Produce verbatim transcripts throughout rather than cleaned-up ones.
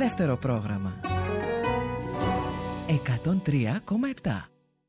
Δεύτερο πρόγραμμα εκατόν τρία κόμμα επτά.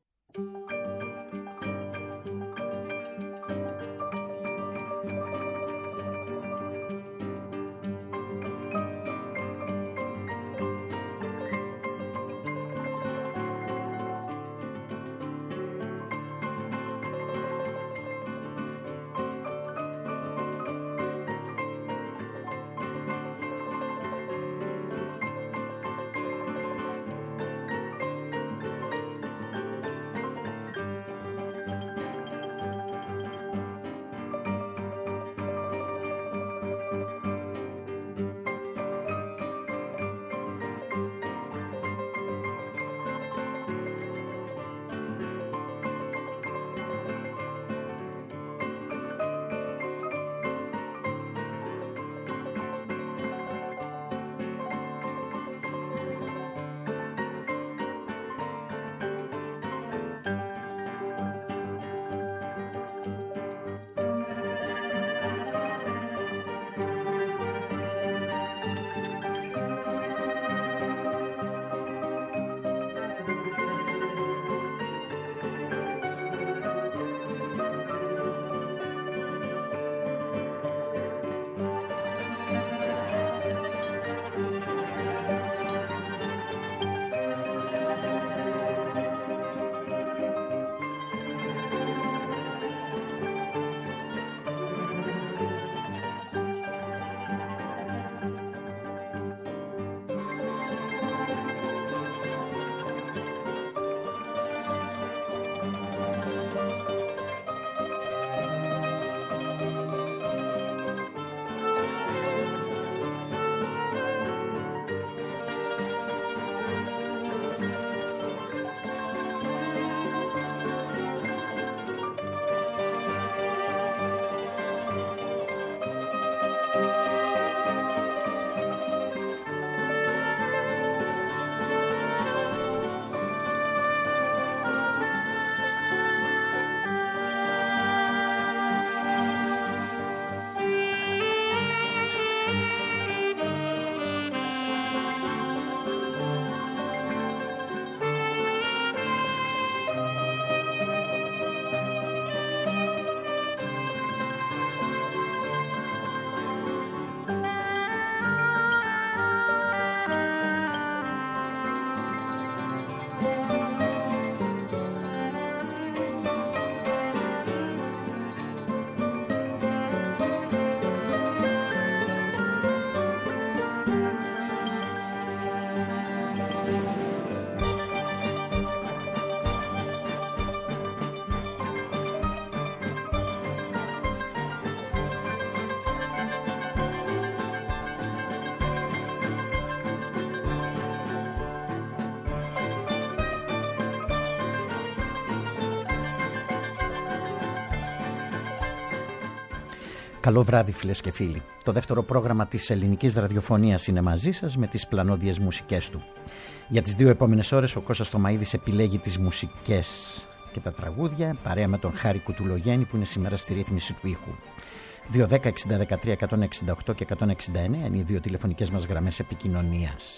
Καλό βράδυ φίλες και φίλοι. Το δεύτερο πρόγραμμα της ελληνικής ραδιοφωνίας είναι μαζί σας με τις πλανόδιες μουσικές του. Για τις δύο επόμενες ώρες ο Κώστας Τωμαΐδης επιλέγει τις μουσικές και τα τραγούδια παρέα με τον Χάρη Κουτουλογέννη που είναι σήμερα στη ρύθμιση του ήχου. δύο δέκα εξήντα δεκατρία εκατόν εξήντα οκτώ και εκατόν εξήντα εννέα είναι οι δύο τηλεφωνικές μας γραμμές επικοινωνίας.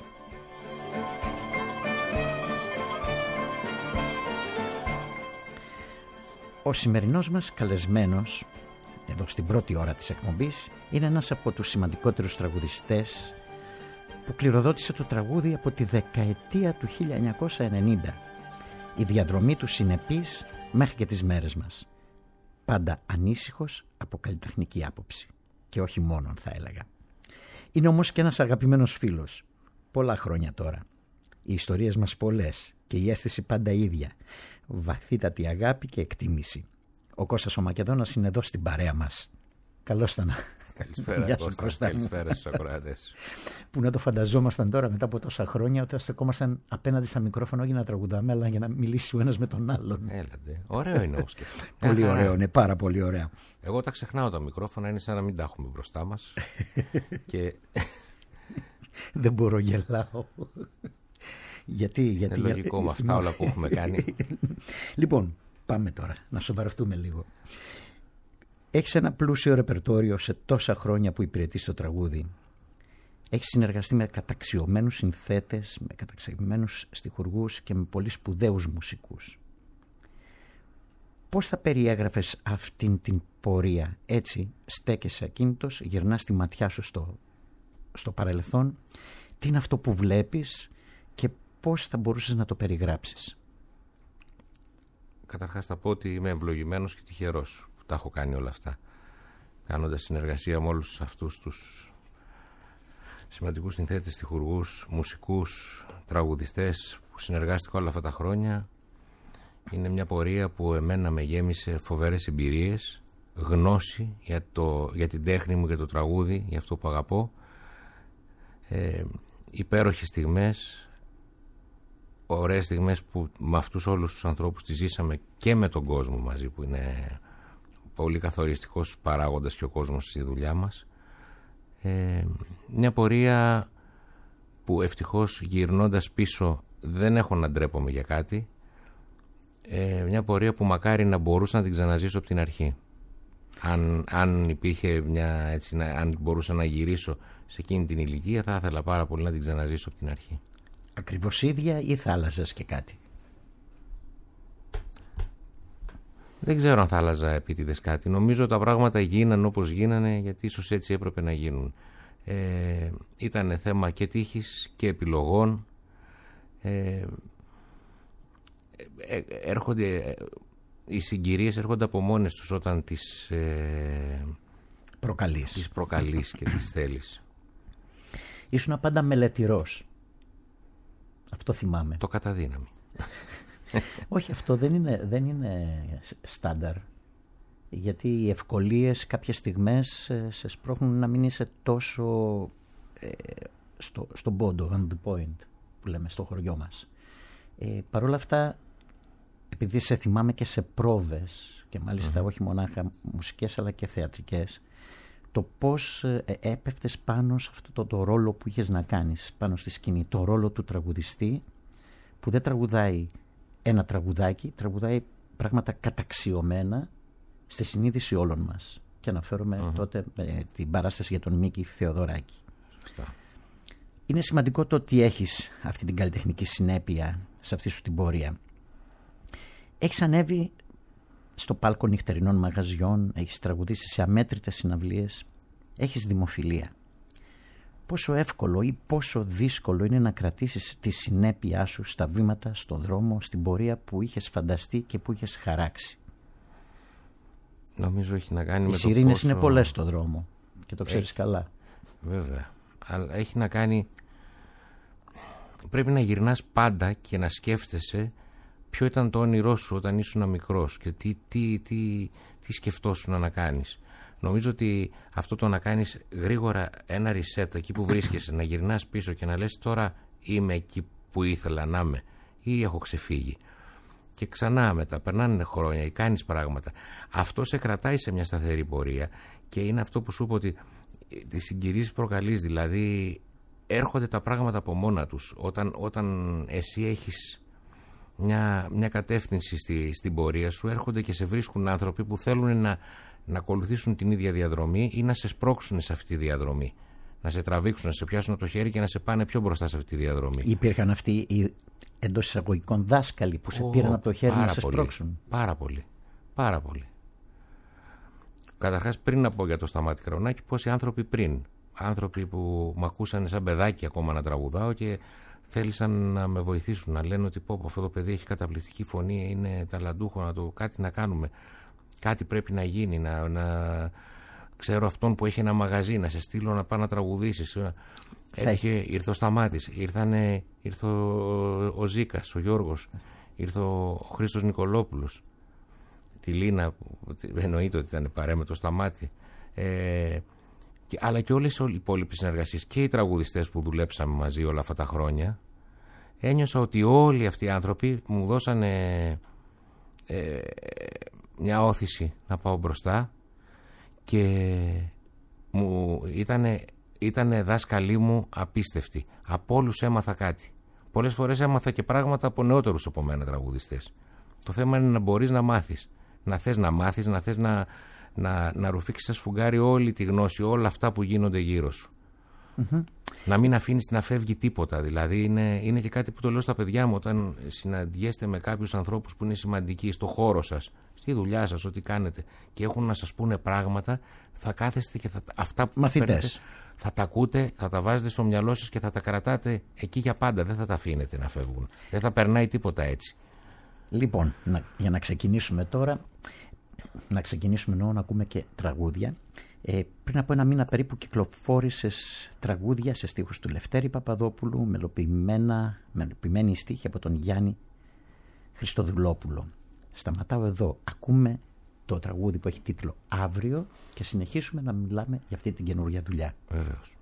Ο σημερινός μας καλεσμένος εδώ στην πρώτη ώρα της εκπομπής είναι ένας από τους σημαντικότερους τραγουδιστές που κληροδότησε το τραγούδι από τη δεκαετία του χίλια εννιακόσια ενενήντα. Η διαδρομή του συνεπής μέχρι και τις μέρες μας. Πάντα ανήσυχος από καλλιτεχνική άποψη. Και όχι μόνον θα έλεγα. Είναι όμως και ένας αγαπημένος φίλος. Πολλά χρόνια τώρα. Οι ιστορίες μας πολλές και η αίσθηση πάντα ίδια. Βαθύτατη αγάπη και εκτίμηση. Ο Κώστας ο Μακεδόνας είναι εδώ στην παρέα μας. Καλώς ήταν. Καλησπέρα Κώστα, καλησπέρα στους ακροατές. Που να το φανταζόμασταν τώρα μετά από τόσα χρόνια όταν στεκόμασταν απέναντι στα μικρόφωνα όχι για να τραγουδάμε αλλά για να μιλήσει ο ένας με τον άλλον. Έλατε, ωραίο είναι όμως. Πολύ ωραίο, είναι πάρα πολύ ωραίο. Εγώ τα ξεχνάω τα μικρόφωνα, είναι σαν να μην τα έχουμε μπροστά μας. Και... δεν μπορώ, γελάω. Γιατί, γιατί, είναι λογικό με αυτά όλα που έχουμε κάνει. Λοιπόν, πάμε τώρα να σοβαρευτούμε λίγο. Έχεις ένα πλούσιο ρεπερτόριο σε τόσα χρόνια που υπηρετείς το τραγούδι. Έχεις συνεργαστεί με καταξιωμένους συνθέτες, με καταξιωμένους στιχουργούς και με πολύ σπουδαίους μουσικούς. Πώς θα περιέγραφες αυτήν την πορεία? Έτσι στέκεσαι ακίνητος, γυρνάς τη ματιά σου στο, στο παρελθόν. Τι είναι αυτό που βλέπεις και πώς θα μπορούσες να το περιγράψεις? Καταρχάς θα πω ότι είμαι ευλογημένος και τυχερός που τα έχω κάνει όλα αυτά, κάνοντας συνεργασία με όλους αυτούς τους σημαντικούς συνθέτες, στιχουργούς, μουσικούς, τραγουδιστές που συνεργάστηκα όλα αυτά τα χρόνια. Είναι μια πορεία που εμένα με γέμισε φοβερές εμπειρίες, γνώση για, το, για την τέχνη μου, για το τραγούδι, για αυτό που αγαπώ, ε, υπέροχες στιγμές, ωραίες στιγμές που με αυτούς όλους τους ανθρώπους τις ζήσαμε και με τον κόσμο μαζί, που είναι πολύ καθοριστικός παράγοντας και ο κόσμος στη δουλειά μας. Ε, μια πορεία που ευτυχώς γυρνώντας πίσω δεν έχω να ντρέπομαι για κάτι. Ε, μια πορεία που μακάρι να μπορούσα να την ξαναζήσω από την αρχή. Αν, αν υπήρχε μια, έτσι, να, αν μπορούσα να γυρίσω σε εκείνη την ηλικία, θα ήθελα πάρα πολύ να την ξαναζήσω από την αρχή. Ακριβώς ίδια ή θα άλλαζες και κάτι? Δεν ξέρω αν θα άλλαζα επίτηδες κάτι. Νομίζω τα πράγματα γίνανε όπως γίνανε, γιατί ίσως έτσι έπρεπε να γίνουν. Ε, ήταν θέμα και τύχης και επιλογών. Ε, ε, έρχονται, οι συγκυρίες έρχονται από μόνες τους όταν τις ε, προκαλείς. τις προκαλείς και τις θέλεις. Ήσουν πάντα μελετηρός. Αυτό θυμάμαι. Το καταδύναμη. Όχι, αυτό δεν είναι, δεν είναι στάνταρ. Γιατί οι ευκολίες κάποιες στιγμές σε σπρώχνουν να μην είσαι τόσο ε, στο, στον πόντο, on the point, που λέμε στο χωριό μας. Ε, Παρ' όλα αυτά, επειδή σε θυμάμαι και σε πρόβες, και μάλιστα mm-hmm. όχι μονάχα μουσικές αλλά και θεατρικές, το πώς ε, έπεφτες πάνω σε αυτό το, το ρόλο που είχες να κάνεις πάνω στη σκηνή, το ρόλο του τραγουδιστή που δεν τραγουδάει ένα τραγουδάκι, τραγουδάει πράγματα καταξιωμένα στη συνείδηση όλων μας. Και αναφέρομαι mm-hmm. τότε ε, την παράσταση για τον Μίκη Θεοδωράκη. Σωστά. Είναι σημαντικό το ότι έχεις αυτή την καλλιτεχνική συνέπεια σε αυτή σου την πορεία. Έχεις ανέβει στο πάλκο νυχτερινών μαγαζιών, έχεις τραγουδήσει σε αμέτρητες συναυλίες, έχεις δημοφιλία. Πόσο εύκολο ή πόσο δύσκολο είναι να κρατήσεις τη συνέπειά σου στα βήματα, στον δρόμο, στην πορεία που είχες φανταστεί και που είχες χαράξει? Νομίζω έχει να κάνει Οι με το σιρήνες πόσο... είναι πολλές στο δρόμο και το ξέρεις έχει... καλά. Βέβαια. Αλλά έχει να κάνει... Πρέπει να γυρνάς πάντα και να σκέφτεσαι ποιο ήταν το όνειρό σου όταν ήσουν μικρός και τι, τι, τι, τι σκεφτόσουν να κάνεις. Νομίζω ότι αυτό το να κάνεις γρήγορα ένα reset εκεί που βρίσκεσαι, να γυρνάς πίσω και να λες τώρα είμαι εκεί που ήθελα να είμαι ή έχω ξεφύγει. Και ξανά μετά, περνάνε χρόνια ή κάνεις πράγματα. Αυτό σε κρατάει σε μια σταθερή πορεία και είναι αυτό που σου είπα ότι τις συγκυρίσεις προκαλείς, δηλαδή έρχονται τα πράγματα από μόνα τους. Όταν, όταν εσύ έχεις μια, μια κατεύθυνση στη, στην πορεία σου, έρχονται και σε βρίσκουν άνθρωποι που θέλουν να, να ακολουθήσουν την ίδια διαδρομή ή να σε σπρώξουν σε αυτή τη διαδρομή. Να σε τραβήξουν, να σε πιάσουν από το χέρι και να σε πάνε πιο μπροστά σε αυτή τη διαδρομή. Υπήρχαν αυτοί οι εντός εισαγωγικών δάσκαλοι που σε oh, πήραν από το χέρι να σε πολύ, σπρώξουν? Πάρα πολύ. Πάρα πολύ. Καταρχάς, πριν να πω για το Σταμάτη Καρονάκη, πόσοι άνθρωποι πριν. Άνθρωποι που με ακούσαν σαν παιδάκι ακόμα να τραγουδάω και θέλησαν να με βοηθήσουν, να λένε ότι πω, αυτό το παιδί έχει καταπληκτική φωνή, είναι ταλαντούχο, να το κάτι να κάνουμε. Κάτι πρέπει να γίνει, να, να ξέρω αυτόν που έχει ένα μαγαζί, να σε στείλω να πάω να τραγουδήσεις. Έτυχε, ήρθε ο Σταμάτης, ήρθανε, ήρθε ο, ο Ζήκας, ο Γιώργος, ήρθε ο Χρήστος Νικολόπουλος, τη Λίνα, εννοείται ότι ήταν παρέα με το Σταμάτη, ε, και, αλλά και όλες οι υπόλοιπες συνεργασίες και οι τραγουδιστές που δουλέψαμε μαζί όλα αυτά τα χρόνια. Ένιωσα ότι όλοι αυτοί οι άνθρωποι μου δώσανε ε, μια όθηση να πάω μπροστά και μου ήτανε Ήτανε δάσκαλοι μου απίστευτοι. Από όλους έμαθα κάτι. Πολλές φορές έμαθα και πράγματα από νεότερους από μένα τραγουδιστές. Το θέμα είναι να μπορείς να μάθεις. Να θες να μάθεις, να θες να, να, να ρουφήξεις σαν σφουγγάρι όλη τη γνώση, όλα αυτά που γίνονται γύρω σου. Mm-hmm. Να μην αφήνεις να φεύγει τίποτα. Δηλαδή είναι, είναι και κάτι που το λέω στα παιδιά μου όταν συναντιέστε με κάποιους ανθρώπους που είναι σημαντικοί στο χώρο σας, στη δουλειά σας, ό,τι κάνετε και έχουν να σας πούνε πράγματα, θα κάθεστε και θα, αυτά που μαθητές παίρνετε, θα τα ακούτε, θα τα βάζετε στο μυαλό σας και θα τα κρατάτε εκεί για πάντα. Δεν θα τα αφήνετε να φεύγουν. Δεν θα περνάει τίποτα έτσι. Λοιπόν, να, για να ξεκινήσουμε τώρα, να ξεκινήσουμε εννοώ να ακούμε και τραγούδια. Ε, πριν από ένα μήνα περίπου κυκλοφόρησες τραγούδια σε στίχους του Λευτέρη Παπαδόπουλου, μελοποιημένη στίχη από τον Γιάννη Χριστοδουλόπουλο. Σταματάω εδώ. Ακούμε το τραγούδι που έχει τίτλο «Αύριο» και συνεχίσουμε να μιλάμε για αυτή την καινούργια δουλειά. Βεβαίως.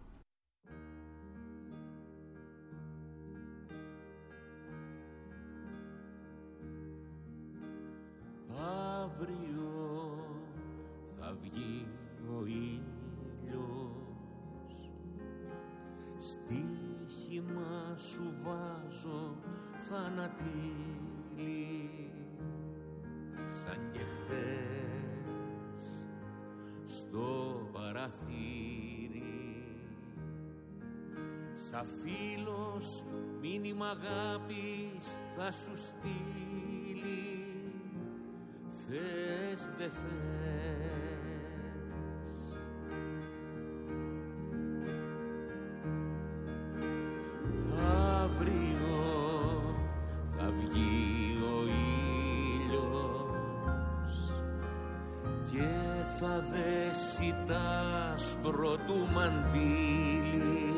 Αύριο θα βγει ο ήλιος, στοίχημα σου βάζω θανατήλι, σαν και χτες στο παραθύρι, σαν φίλος μήνυμα αγάπης θα σου στείλει, θες δε θες. Αύριο θα βγει ο ήλιος και θα δέσει τ' άσπρο του μαντίλι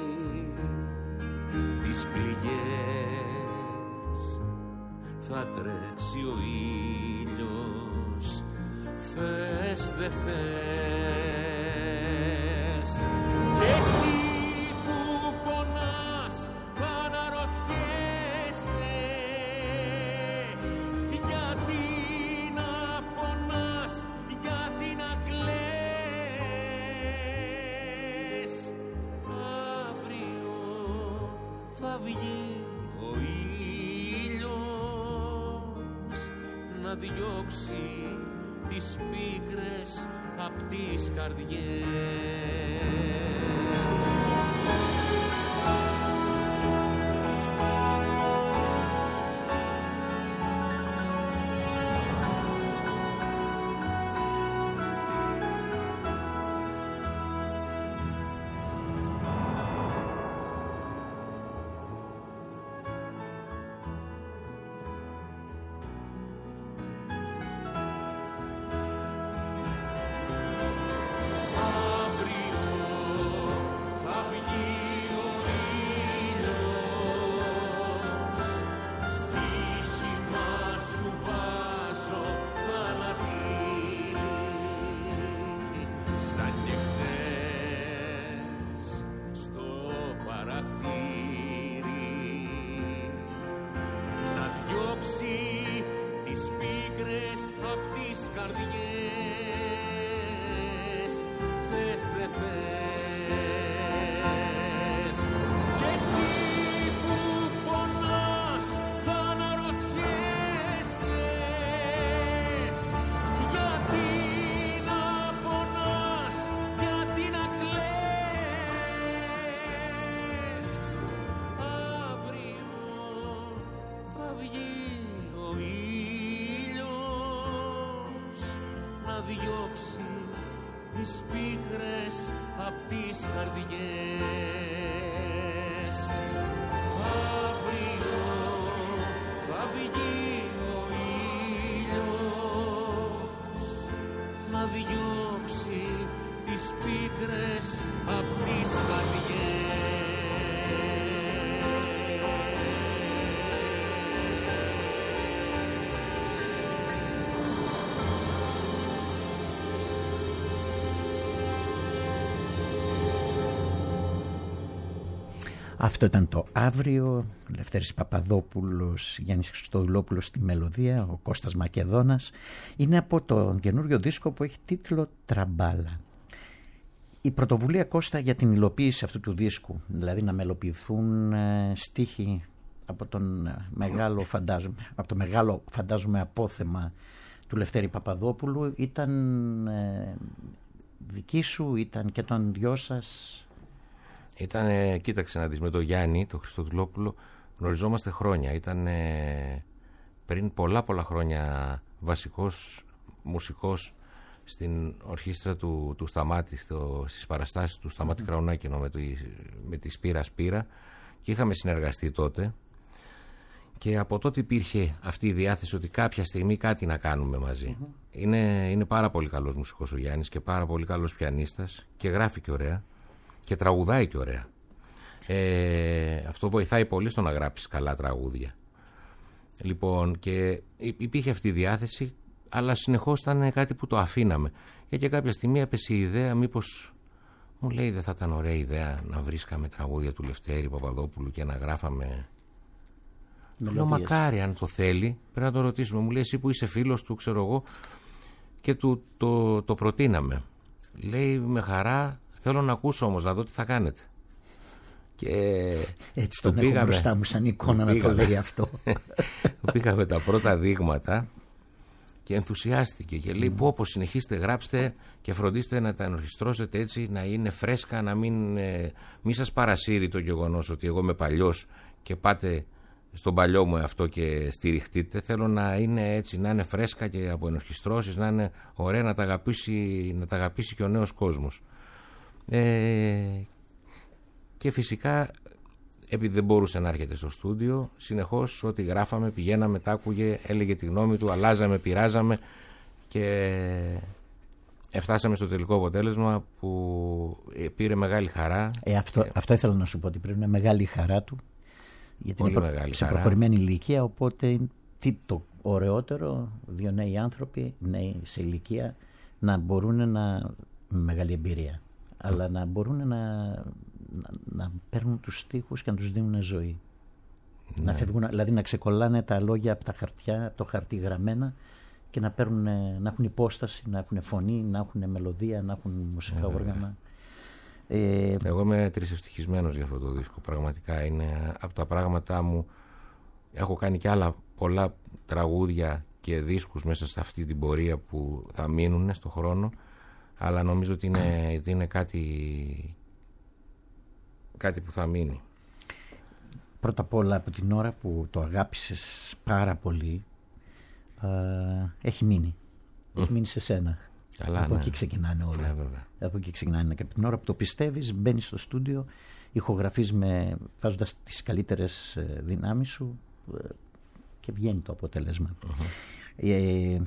τις πληγές, θα τρέξει ο ήλιος, θες δε θες. Κι εσύ που πονάς θα αναρωτιέσαι, γιατί να πονάς, γιατί να κλαις. Αύριο θα βγει ο ήλιος να διώξει τις πίκρες απ' τις καρδιές. Διώξει τις πίκρες απ' τις καρδιές. Αύριο θα βγει ο ήλιος να διώξει τις πίκρες απ' τις καρδιές. Αυτό ήταν το «Αύριο», Λευτέρης Παπαδόπουλος, Γιάννης Χριστοδουλόπουλος στη μελωδία, ο Κώστας Μακεδόνας. Είναι από τον καινούριο δίσκο που έχει τίτλο «Τραμπάλα». Η πρωτοβουλία, Κώστα, για την υλοποίηση αυτού του δίσκου, δηλαδή να μελοποιηθούν ε, στίχοι από, τον, ε, μεγάλο, φαντάζομαι, από το μεγάλο φαντάζομαι απόθεμα του Λευτέρη Παπαδόπουλου, ήταν ε, δική σου, ήταν και των δυο σας? Ήτανε, κοίταξε να δεις, με τον Γιάννη, τον Χριστοδουλόπουλο, γνωριζόμαστε χρόνια. Ήταν πριν πολλά πολλά χρόνια βασικός μουσικός στην ορχήστρα του, του Σταμάτη, στο, στις παραστάσεις του Σταμάτη mm. Κραουνάκη, με, με τη Σπύρα Σπύρα, και είχαμε συνεργαστεί τότε, και από τότε υπήρχε αυτή η διάθεση ότι κάποια στιγμή κάτι να κάνουμε μαζί. Mm-hmm. είναι, είναι πάρα πολύ καλός μουσικός ο Γιάννης και πάρα πολύ καλός πιανίστας, και γράφει και ωραία και τραγουδάει και ωραία. Ε, αυτό βοηθάει πολύ στο να γράψεις καλά τραγούδια. Λοιπόν, και υπήρχε αυτή η διάθεση, αλλά συνεχώς ήταν κάτι που το αφήναμε. Και, και κάποια στιγμή έπεσε η ιδέα, μήπως, μου λέει, δεν θα ήταν ωραία ιδέα να βρίσκαμε τραγούδια του Λευτέρη Παπαδόπουλου και να γράφαμε. Λέω, μακάρι, αν το θέλει, πρέπει να το ρωτήσουμε. Μου λέει, εσύ που είσαι φίλος του, ξέρω εγώ, και του το, το προτείναμε. Λέει, με χαρά, θέλω να ακούσω όμως, να δω τι θα κάνετε. Και έτσι τον έχω μπροστά μου σαν εικόνα να το λέει αυτό. Πήγαμε τα πρώτα δείγματα και ενθουσιάστηκε και λέει, πω πω, συνεχίστε, γράψτε και φροντίστε να τα ενορχιστρώσετε έτσι, να είναι φρέσκα, να μην, ε, μη σας παρασύρει το γεγονός ότι εγώ είμαι παλιός και πάτε στον παλιό μου αυτό και στηριχτείτε. Θέλω να είναι έτσι, να είναι φρέσκα και από ενορχιστρώσεις, να είναι ωραία, να τα αγαπήσει, να τα αγαπήσει και ο νέος κόσμος. Ε, και φυσικά, επειδή δεν μπορούσε να έρχεται στο στούντιο, συνεχώς ό,τι γράφαμε, πηγαίναμε, τα άκουγε, έλεγε τη γνώμη του, αλλάζαμε, πειράζαμε και φτάσαμε στο τελικό αποτέλεσμα που πήρε μεγάλη χαρά. Ε, αυτό, ε, αυτό ήθελα να σου πω, ότι πρέπει να είναι μεγάλη η χαρά του, γιατί πολύ είναι μεγάλη σε χαρά. προχωρημένη ηλικία, οπότε τι το ωραιότερο, δύο νέοι άνθρωποι, νέοι σε ηλικία, να μπορούν να, με μεγάλη εμπειρία, αλλά να μπορούν να, να, να παίρνουν τους στίχους και να τους δίνουν ζωή. Ναι. Να φεύγουν, δηλαδή να ξεκολλάνε τα λόγια από τα χαρτιά, από το χαρτί γραμμένα, και να, παίρνουν, να έχουν υπόσταση, να έχουν φωνή, να έχουν μελωδία, να έχουν μουσικά ναι, όργανα. Ε, Εγώ είμαι τρισευτυχισμένος για αυτό το δίσκο. Πραγματικά είναι από τα πράγματά μου. Έχω κάνει και άλλα πολλά τραγούδια και δίσκους μέσα σε αυτή την πορεία που θα μείνουν στον χρόνο, αλλά νομίζω ότι είναι, ότι είναι κάτι, κάτι που θα μείνει. Πρώτα απ' όλα, από την ώρα που το αγάπησες πάρα πολύ, α, έχει μείνει. Mm. Έχει μείνει σε σένα. Καλά, από ναι. εκεί ξεκινάνε όλα. Ναι, βέβαια. Από εκεί ξεκινάνε. Και από την ώρα που το πιστεύεις, μπαίνεις στο στούντιο, ηχογραφείς με, βάζοντας τις καλύτερες δυνάμεις σου, και βγαίνει το αποτέλεσμα. Mm-hmm. Ε,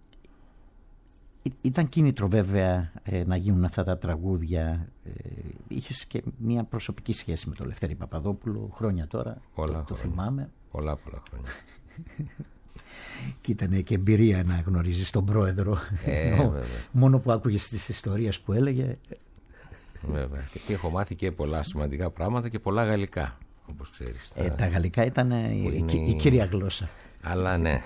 ήταν κίνητρο βέβαια ε, να γίνουν αυτά τα τραγούδια. Ε, είχες και μια προσωπική σχέση με τον Λευτέρη Παπαδόπουλο, χρόνια τώρα, πολλά το, το χρόνια. θυμάμαι. Πολλά πολλά χρόνια. Και ήταν και εμπειρία να γνωρίζεις τον πρόεδρο. Ε, Ενώ, μόνο που άκουγες τις ιστορίες που έλεγε. Βέβαια. Και έχω μάθει και πολλά σημαντικά πράγματα και πολλά γαλλικά, όπως ξέρεις. Ε, τα... τα γαλλικά ήταν η, η... η κύρια γλώσσα. Αλλά ναι.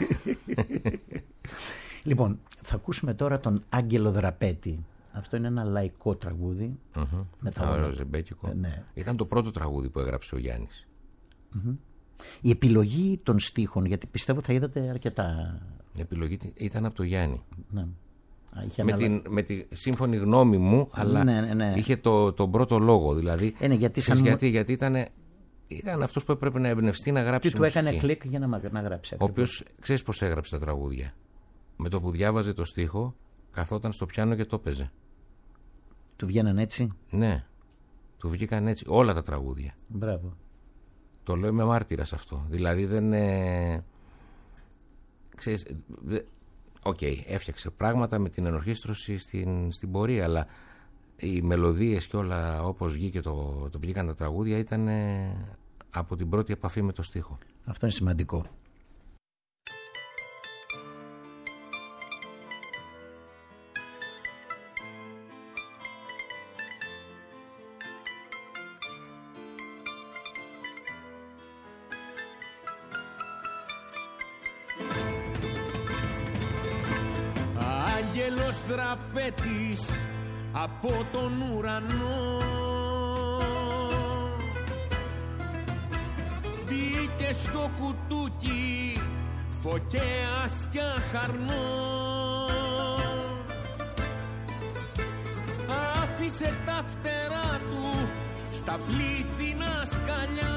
Λοιπόν, θα ακούσουμε τώρα τον Άγγελο Δραπέτη. Αυτό είναι ένα λαϊκό τραγούδι. Mm-hmm. Μετα... Ε, ναι. Ήταν το πρώτο τραγούδι που έγραψε ο Γιάννης. Mm-hmm. Η επιλογή των στίχων, γιατί πιστεύω θα είδατε αρκετά. Η επιλογή ήταν από το Γιάννη. Ναι. Είχε με, την, με τη σύμφωνη γνώμη μου, αλλά ναι, ναι, ναι. είχε το, τον πρώτο λόγο. Δηλαδή, ε, ναι, γιατί, σαν... γιατί, γιατί ήταν, ήταν αυτός που έπρεπε να εμπνευστεί να γράψει τι μουσική. του έκανε κλικ για να, να γράψει. Ο οποίος, ξέρεις πώς έγραψε τα τραγούδια. Με το που διάβαζε το στίχο, καθόταν στο πιάνο και το έπαιζε. Του βγαίναν έτσι. Ναι, του βγήκαν έτσι όλα τα τραγούδια. Μπράβο. Το λέω, είμαι μάρτυρας αυτό. Δηλαδή δεν... Ε, ξέρεις... Οκ, okay, έφτιαξε πράγματα με την ενορχήστρωση στην, στην πορεία, αλλά οι μελωδίες και όλα όπως βγήκε το, το βγήκαν τα τραγούδια ήταν ε, από την πρώτη επαφή με το στίχο. Αυτό είναι σημαντικό. Άγγελος Δραπέτης από τον ουρανό μπήκε στο κουτούκι φωκέας κι αχαρνό, άφησε τα φτερά του στα πλήθυνα σκαλιά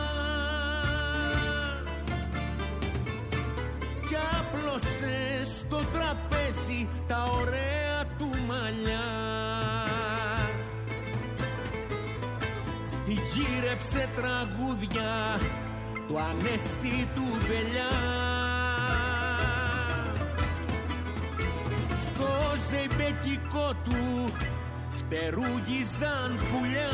κι άπλωσε στο τραπέζι τα ωραία του μαλλιά. Γύρεψε τραγούδια του ανέστη του Δελιά. Στο ζεϊμπεκικό του φτερούγιζαν πουλιά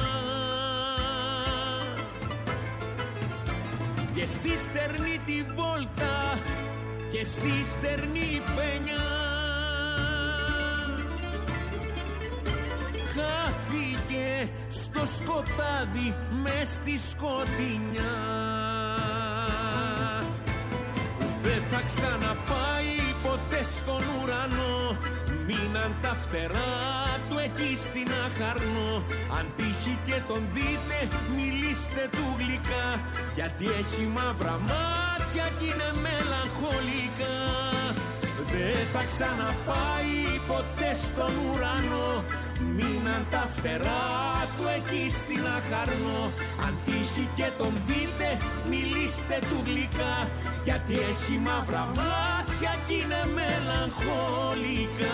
και στη στερνή τη βόλτα και στη στερνή πενιά χάθηκε στο σκοτάδι μες στη σκοτεινιά. Δεν θα ξαναπάει ποτέ στον ουρανό, μείναν τα φτερά του εκεί στην Αχαρνό. Αν τύχει και τον δείτε μιλήστε του γλυκά, γιατί έχει μαύρα μάτια κι είναι μελαγχολικά. Δεν θα ξαναπάει ποτέ στον ουρανό, μείναν τα φτερά του εκεί στην Αχαρνό. Αν τύχει και τον δείτε μιλήστε του γλυκά, γιατί έχει μαύρα μάτια κι είναι μελαγχολικά.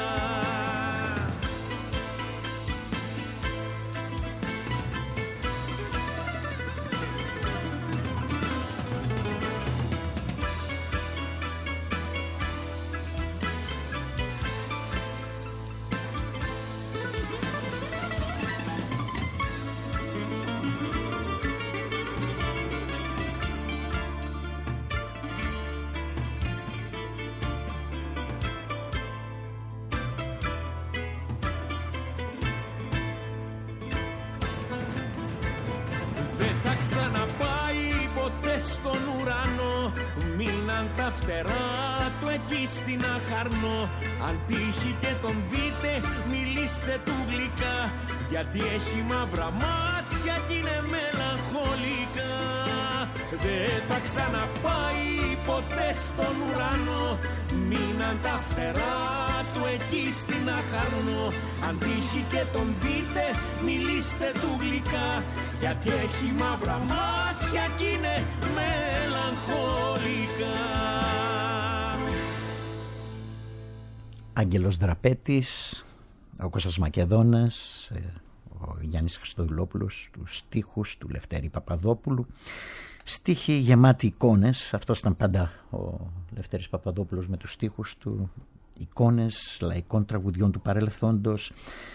Τα φτερά του εκεί στην Αχαρνό. Αν τύχει και τον δείτε μιλήστε του γλυκά, γιατί έχει μαύρα μάτια κι είναι μελαγχολικά. Δεν θα ξαναπάει ποτέ στον ουρανό, μείναν τα φτερά του εκεί στην Αχαρνό. Αν τύχει και τον δείτε μιλήστε του γλυκά, γιατί έχει μαύρα μάτια κι είναι μελαγχολικά. Άγγελος Δραπέτης, ο Κώστας Μακεδόνας, ο Γιάννης Χριστοδουλόπουλος, τους στίχους του Λευτέρη Παπαδόπουλου. Στίχοι γεμάτοι εικόνες, αυτός ήταν πάντα ο Λευτέρης Παπαδόπουλος με τους στίχους του, εικόνες λαϊκών τραγουδιών του παρελθόντος.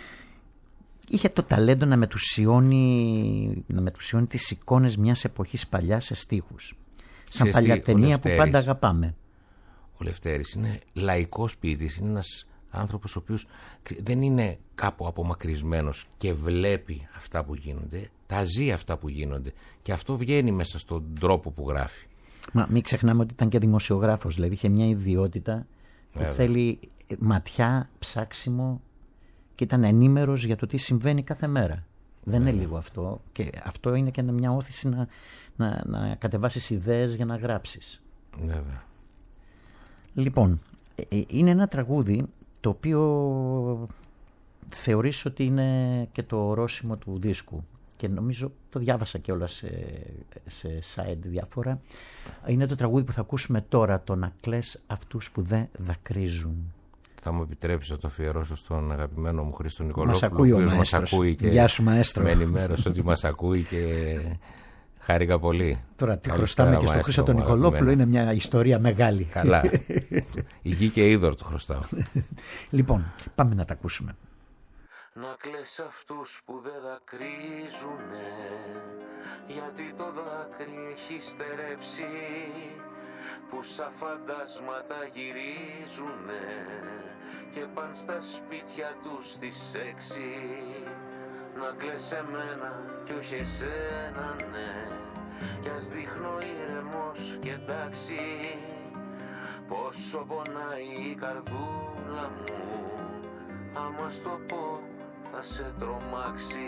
Είχε το ταλέντο να μετουσιώνει, να μετουσιώνει τις εικόνες μιας εποχής παλιά σε στίχους. Σαν παλιά ταινία που πάντα αγαπάμε. Ο Λευτέρης είναι λαϊκός ποιητής, είναι ένας άνθρωπος ο οποίος δεν είναι κάπου απομακρυσμένος και βλέπει αυτά που γίνονται, τα ζει αυτά που γίνονται και αυτό βγαίνει μέσα στον τρόπο που γράφει. Μα μην ξεχνάμε ότι ήταν και δημοσιογράφος, δηλαδή είχε μια ιδιότητα που Βέβαια. θέλει ματιά, ψάξιμο και ήταν ενήμερος για το τι συμβαίνει κάθε μέρα. Δεν Βέβαια. είναι λίγο αυτό και αυτό είναι και μια όθηση να, να, να κατεβάσεις ιδέες για να γράψεις. Βέβαια. Λοιπόν, είναι ένα τραγούδι το οποίο θεωρείς ότι είναι και το ορόσημο του δίσκου και νομίζω το διάβασα κιόλας σε, σε site διάφορα. Είναι το τραγούδι που θα ακούσουμε τώρα, το «Να κλαις αυτούς που δεν δακρύζουν». Θα μου επιτρέψεις να το αφιερώσω στον αγαπημένο μου Χρήστο Νικολόπουλο. Μας ακούει ο, ο μας ακούει και Γεια σου μαέστρο. Με ενημέρωσε ότι μας ακούει και χάρηκα πολύ. Τώρα τι χρωστάμε και στον Χρήστο τον Νικολόπουλο, είναι μια ιστορία μεγάλη. Καλά. Η γη και είδωρ του χρωστάω. Λοιπόν, πάμε να τα ακούσουμε. Να κλαις αυτούς που δεν δακρύζουνε, γιατί το δάκρυ έχει στερέψει, που σαν φαντάσματα γυρίζουνε και παν στα σπίτια τους στις έξι. Να κλαις εμένα κι όχι εσένα, ναι, κι ας δείχνω ήρεμος και εντάξει, πόσο πονάει η καρδούλα μου, άμα στο πω θα σε τρομάξει.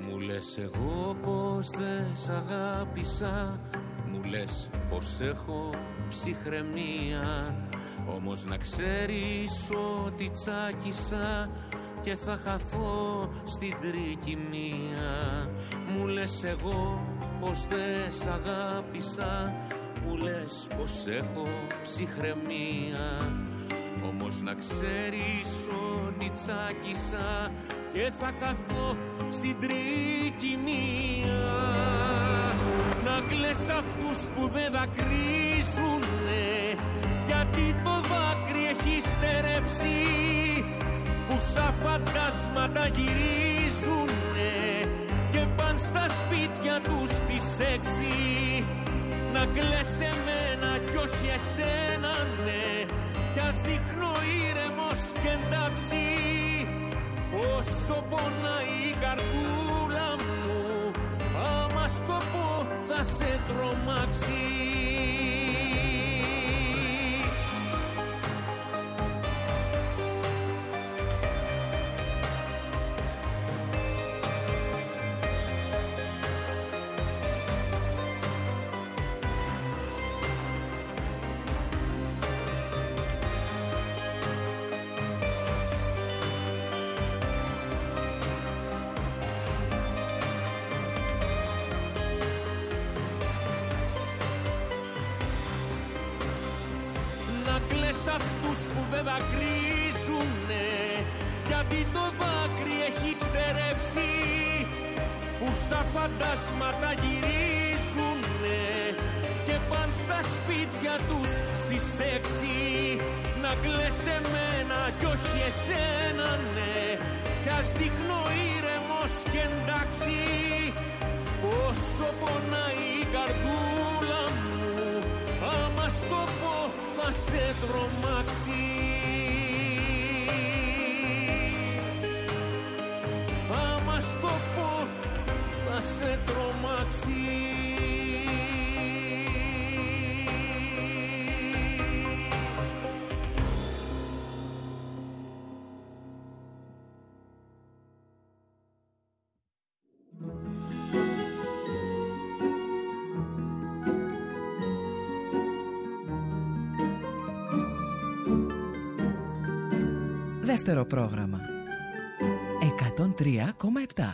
Μου λες εγώ πως δεν σ' αγάπησα, μου λες πως έχω ψυχραιμία, όμως να ξέρεις ότι τσάκισα και θα χαθώ στην τρικυμία. Μου λες εγώ πως δεν σ' αγάπησα, μου λες πως έχω ψυχραιμία, όμως να ξέρεις ότι τσάκισα και θα χαθώ στην τρικυμία. Να κλαις αυτούς που δεν δακρύζουνε, γιατί το δάκρυ έχει στερέψει, που σαν φαντάσματα γυρίζουνε και παν στα σπίτια τους τις έξι. Να κλαις εμένα κι όχι εσένα, ναι, κι ας δείχνω ήρεμος κι εντάξει, όσο πονάει η καρδούλα μου, άμα στο πω θα σε τρομάξει. Αυτούς που δεν δακρύζουνε, γιατί το δάκρυ έχει στερέψει, που σαν φαντάσματα γυρίζουνε και παν στα σπίτια τους στις έξι. Να κλαις εμένα κι όχι εσένα, ναι, κι ας δείχνω ήρεμος κι εντάξει, όσο πονάει η καρδούλα μου, άμα στο πω θα σε τρομάξει. Άμα στο πω θα σε τρομάξει. Δεύτερο πρόγραμμα εκατόν τρία κόμμα επτά.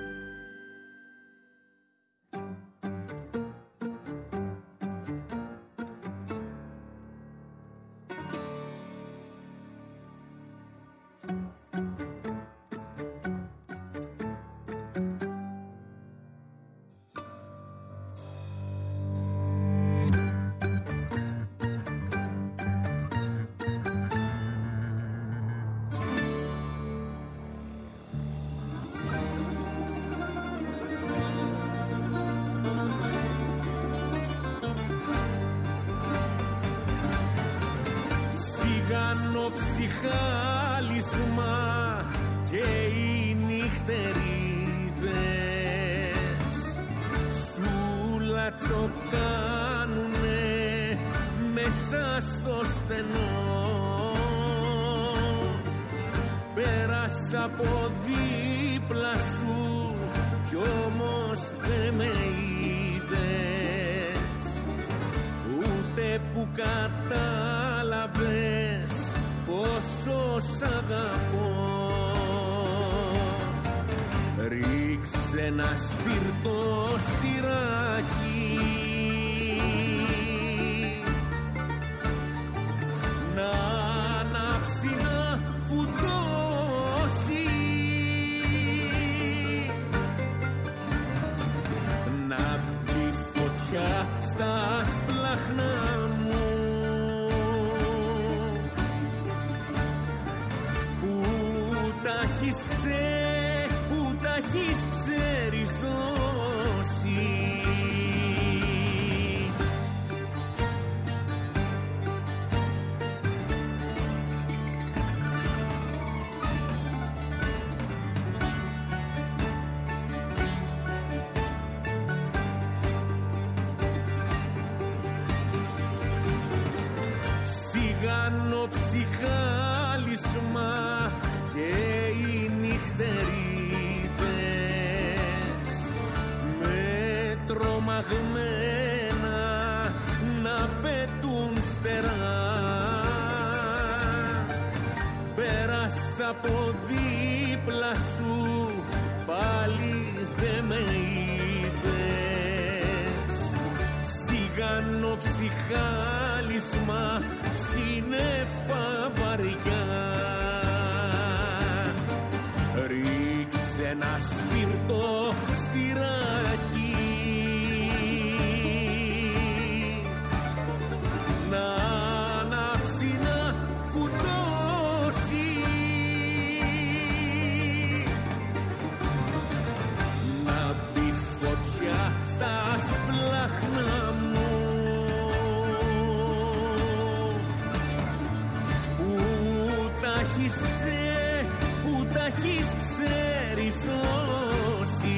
Ψυχάλισμα και οι νυχτερίδες σου λατσοκάνουνε μέσα στο στενό. Πέρασα από δίπλα σου κι όμως δεν με είδες, ούτε που κατάλαβες πόσο σ' αγαπώ. Ρίξε ένα σπίρτο στυράκι να ανάψει, να φουντώσει, να μπει φωτιά στα σπλάχνα μου, ξέ, που τα έχεις ξεριζώσει. Σιγάνο ψυχάλισμα και οι νυχτερίδες τρομαγμένα να πετούν φτερά. Πέρασα από δίπλα σου, πάλι δε με είδες. Σιγάνο ψυχάλισμα, σύννεφα βαριά. Ρίξε ένα σπίρτο στυράκι, να ανάψει να φουτώσει, να μπει φωτιά στα σπλάχνα μου, που τα έχεις ξέ, που τα έχεις ξερισώσει.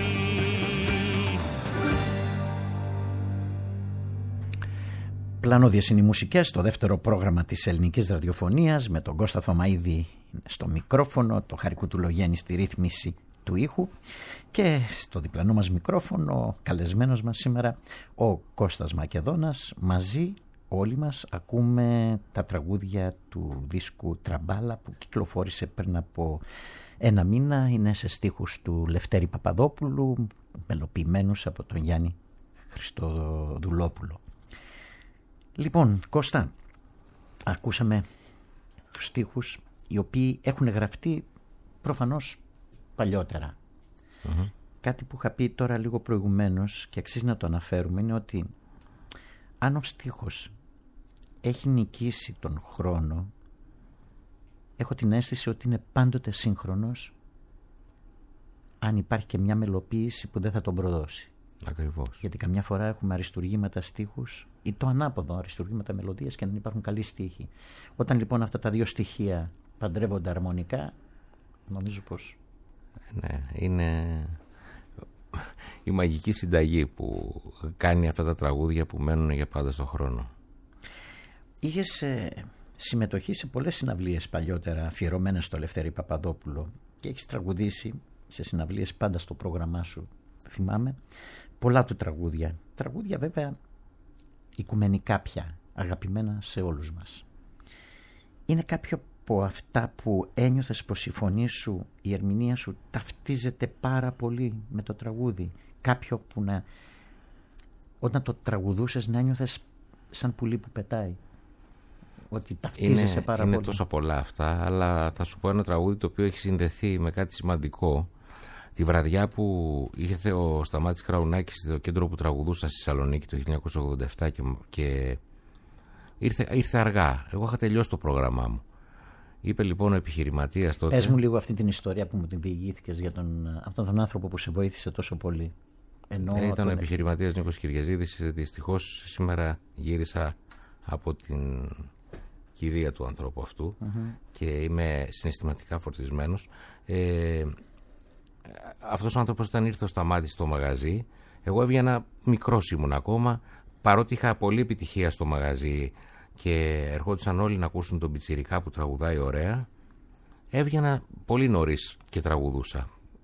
Πλανόδιες είναι οι μουσικές στο δεύτερο πρόγραμμα της ελληνικής ραδιοφωνίας, με τον Κώστα Θωμαίδη στο μικρόφωνο, το Χαρικού του Λογέννη στη ρύθμιση του ήχου, και στο διπλανό μας μικρόφωνο καλεσμένος μας σήμερα ο Κώστας Μακεδόνας. Μαζί όλοι μας ακούμε τα τραγούδια του δίσκου Τραμπάλα που κυκλοφόρησε πριν από ένα μήνα. Είναι σε στίχους του Λευτέρη Παπαδόπουλου, μελοποιημένους από τον Γιάννη Χριστοδουλόπουλο. Λοιπόν, Κώστα, ακούσαμε τους στίχους οι οποίοι έχουν γραφτεί προφανώς παλιότερα. Mm-hmm. Κάτι που είχα πει τώρα λίγο προηγουμένως και αξίζει να το αναφέρουμε είναι ότι αν ο στίχος έχει νικήσει τον χρόνο, έχω την αίσθηση ότι είναι πάντοτε σύγχρονος, αν υπάρχει και μια μελοποίηση που δεν θα τον προδώσει. Ακριβώς. Γιατί καμιά φορά έχουμε αριστουργήματα στίχους ή το ανάποδο, αριστουργήματα μελωδίας, και δεν υπάρχουν καλοί στίχοι. Όταν λοιπόν αυτά τα δύο στοιχεία παντρεύονται αρμονικά, νομίζω πως... Ναι, είναι η μαγική συνταγή που κάνει αυτά τα τραγούδια που μένουν για πάντα στον χρόνο. Είχες ε, συμμετοχή σε πολλές συναυλίες παλιότερα αφιερωμένες στο Λευτέρη Παπαδόπουλο και έχεις τραγουδήσει σε συναυλίες πάντα στο πρόγραμμά σου, θυμάμαι, πολλά του τραγούδια. Τραγούδια βέβαια οικουμενικά πια, αγαπημένα σε όλους μας. Είναι κάποιο από αυτά που ένιωθες πως η φωνή σου, η ερμηνεία σου ταυτίζεται πάρα πολύ με το τραγούδι? Κάποιο που να, όταν το τραγουδούσες, να ένιωθες σαν πουλί που πετάει, ότι ταυτίζεσαι είναι, πάρα είναι πολύ? Είναι τόσα πολλά αυτά, αλλά θα σου πω ένα τραγούδι το οποίο έχει συνδεθεί με κάτι σημαντικό. Τη βραδιά που ήρθε ο Σταμάτης Κραουνάκης στο κέντρο που τραγουδούσα στη Θεσσαλονίκη το χίλια εννιακόσια ογδόντα επτά και, και ήρθε, ήρθε αργά. Εγώ είχα τελειώσει το πρόγραμμά μου. Είπε λοιπόν ο επιχειρηματίας τότε... Πες μου λίγο αυτή την ιστορία που μου την διηγήθηκες για τον, αυτόν τον άνθρωπο που σε βοήθησε τόσο πολύ. Ενώ ε, ήταν τον... ο επιχειρηματίας Νίκος Κυριαζίδης. Δυστυχώς σήμερα γύρισα από την κηδεία του ανθρώπου αυτού mm-hmm. και είμαι συναισθηματικά φορτισμένος. Ε, αυτός ο άνθρωπος, όταν ήρθε ο Σταμάτης στο μαγαζί, εγώ έβγαινα μικρός, ήμουν ακόμα, παρότι είχα πολλή επιτυχία στο μαγαζί και ερχόντουσαν όλοι να ακούσουν τον πιτσιρικά που τραγουδάει ωραία, έβγαινα πολύ νωρίς και τραγουδούσα.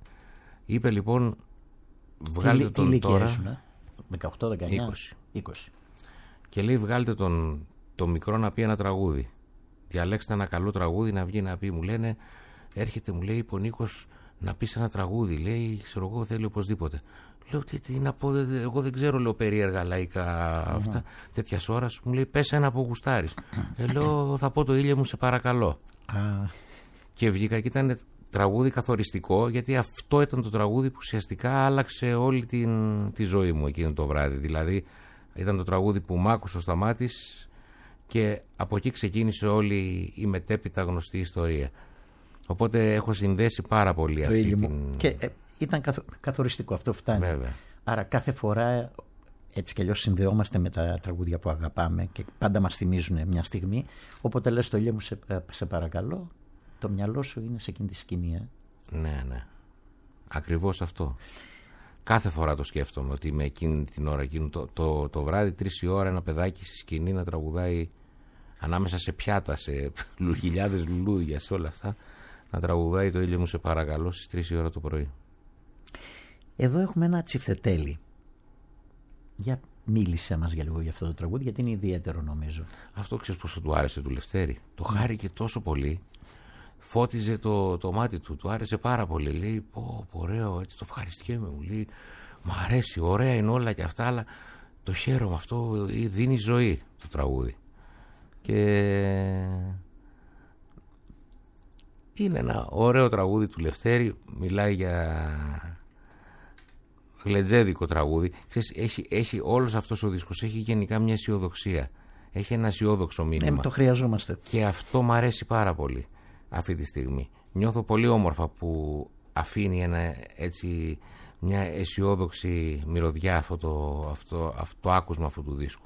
Είπε λοιπόν, βγάλτε τι, τον τι τώρα... Ήσουν, δεκαοκτώ, δεκαεννιά, είκοσι. είκοσι. Και λέει, βγάλτε τον το μικρό να πει ένα τραγούδι. Διαλέξτε ένα καλό τραγούδι να βγει να πει. Μου λένε, έρχεται, μου λέει, ο Νίκος να πεις ένα τραγούδι. Λέει, ξέρω εγώ, θέλει οπωσδήποτε. Λέω, τι, τι να πω, εγώ δεν ξέρω, λέω, περίεργα λαϊκά αυτά, mm-hmm. τέτοια ώρα. Μου λέει, πες ένα που γουστάρεις. ε, λέω, θα πω το ήλιο μου, σε παρακαλώ. Ah. Και βγήκα και ήταν τραγούδι καθοριστικό, γιατί αυτό ήταν το τραγούδι που ουσιαστικά άλλαξε όλη την, τη ζωή μου εκείνο το βράδυ. Δηλαδή, ήταν το τραγούδι που μ' άκουσε ο Σταμάτης και από εκεί ξεκίνησε όλη η μετέπειτα γνωστή ιστορία. Οπότε έχω συνδέσει πάρα πολύ το αυτή την... Και ε, ήταν καθο... καθοριστικό, αυτό φτάνει. Βέβαια. Άρα κάθε φορά έτσι κι αλλιώς συνδεόμαστε με τα τραγούδια που αγαπάμε και πάντα μας θυμίζουν μια στιγμή. Οπότε λες, το ήλιο μου, σε, σε παρακαλώ, το μυαλό σου είναι σε εκείνη τη σκηνή. Ε? Ναι, ναι. Ακριβώς αυτό. Κάθε φορά το σκέφτομαι ότι με εκείνη την ώρα, εκείνο το, το, το βράδυ, τρεις η ώρα, ένα παιδάκι στη σκηνή να τραγουδάει ανάμεσα σε πιάτα, σε χιλιάδες λουλούδια, σε όλα αυτά, να τραγουδάει το ήλιο μου σε παρακαλώ στις τρεις η ώρα το πρωί. Εδώ έχουμε ένα τσιφτετέλι Για μίλησέ μας για λίγο για αυτό το τραγούδι, γιατί είναι ιδιαίτερο νομίζω. Αυτό ξέρεις πόσο του άρεσε του Λευτέρη. Το χάρηκε τόσο πολύ. Φώτιζε το, το μάτι του, του άρεσε πάρα πολύ. Λέει, πω, πω ωραίο, έτσι το ευχαριστιέμαι. Μου λέει, μ' αρέσει, ωραία είναι όλα και αυτά, αλλά το χαίρομαι, αυτό δίνει ζωή το τραγούδι. Και είναι ένα ωραίο τραγούδι του Λευτέρη, μιλάει για γλεντζέδικο τραγούδι. Ξέρεις, έχει, έχει, όλος αυτός ο δίσκος έχει γενικά μια αισιοδοξία. Έχει ένα αισιόδοξο μήνυμα. Ε, το χρειαζόμαστε. Και αυτό μου αρέσει πάρα πολύ αυτή τη στιγμή. Νιώθω πολύ όμορφα που αφήνει ένα, έτσι, μια αισιόδοξη μυρωδιά αυτό το, αυτό, αυτό, το άκουσμα αυτού του δίσκου.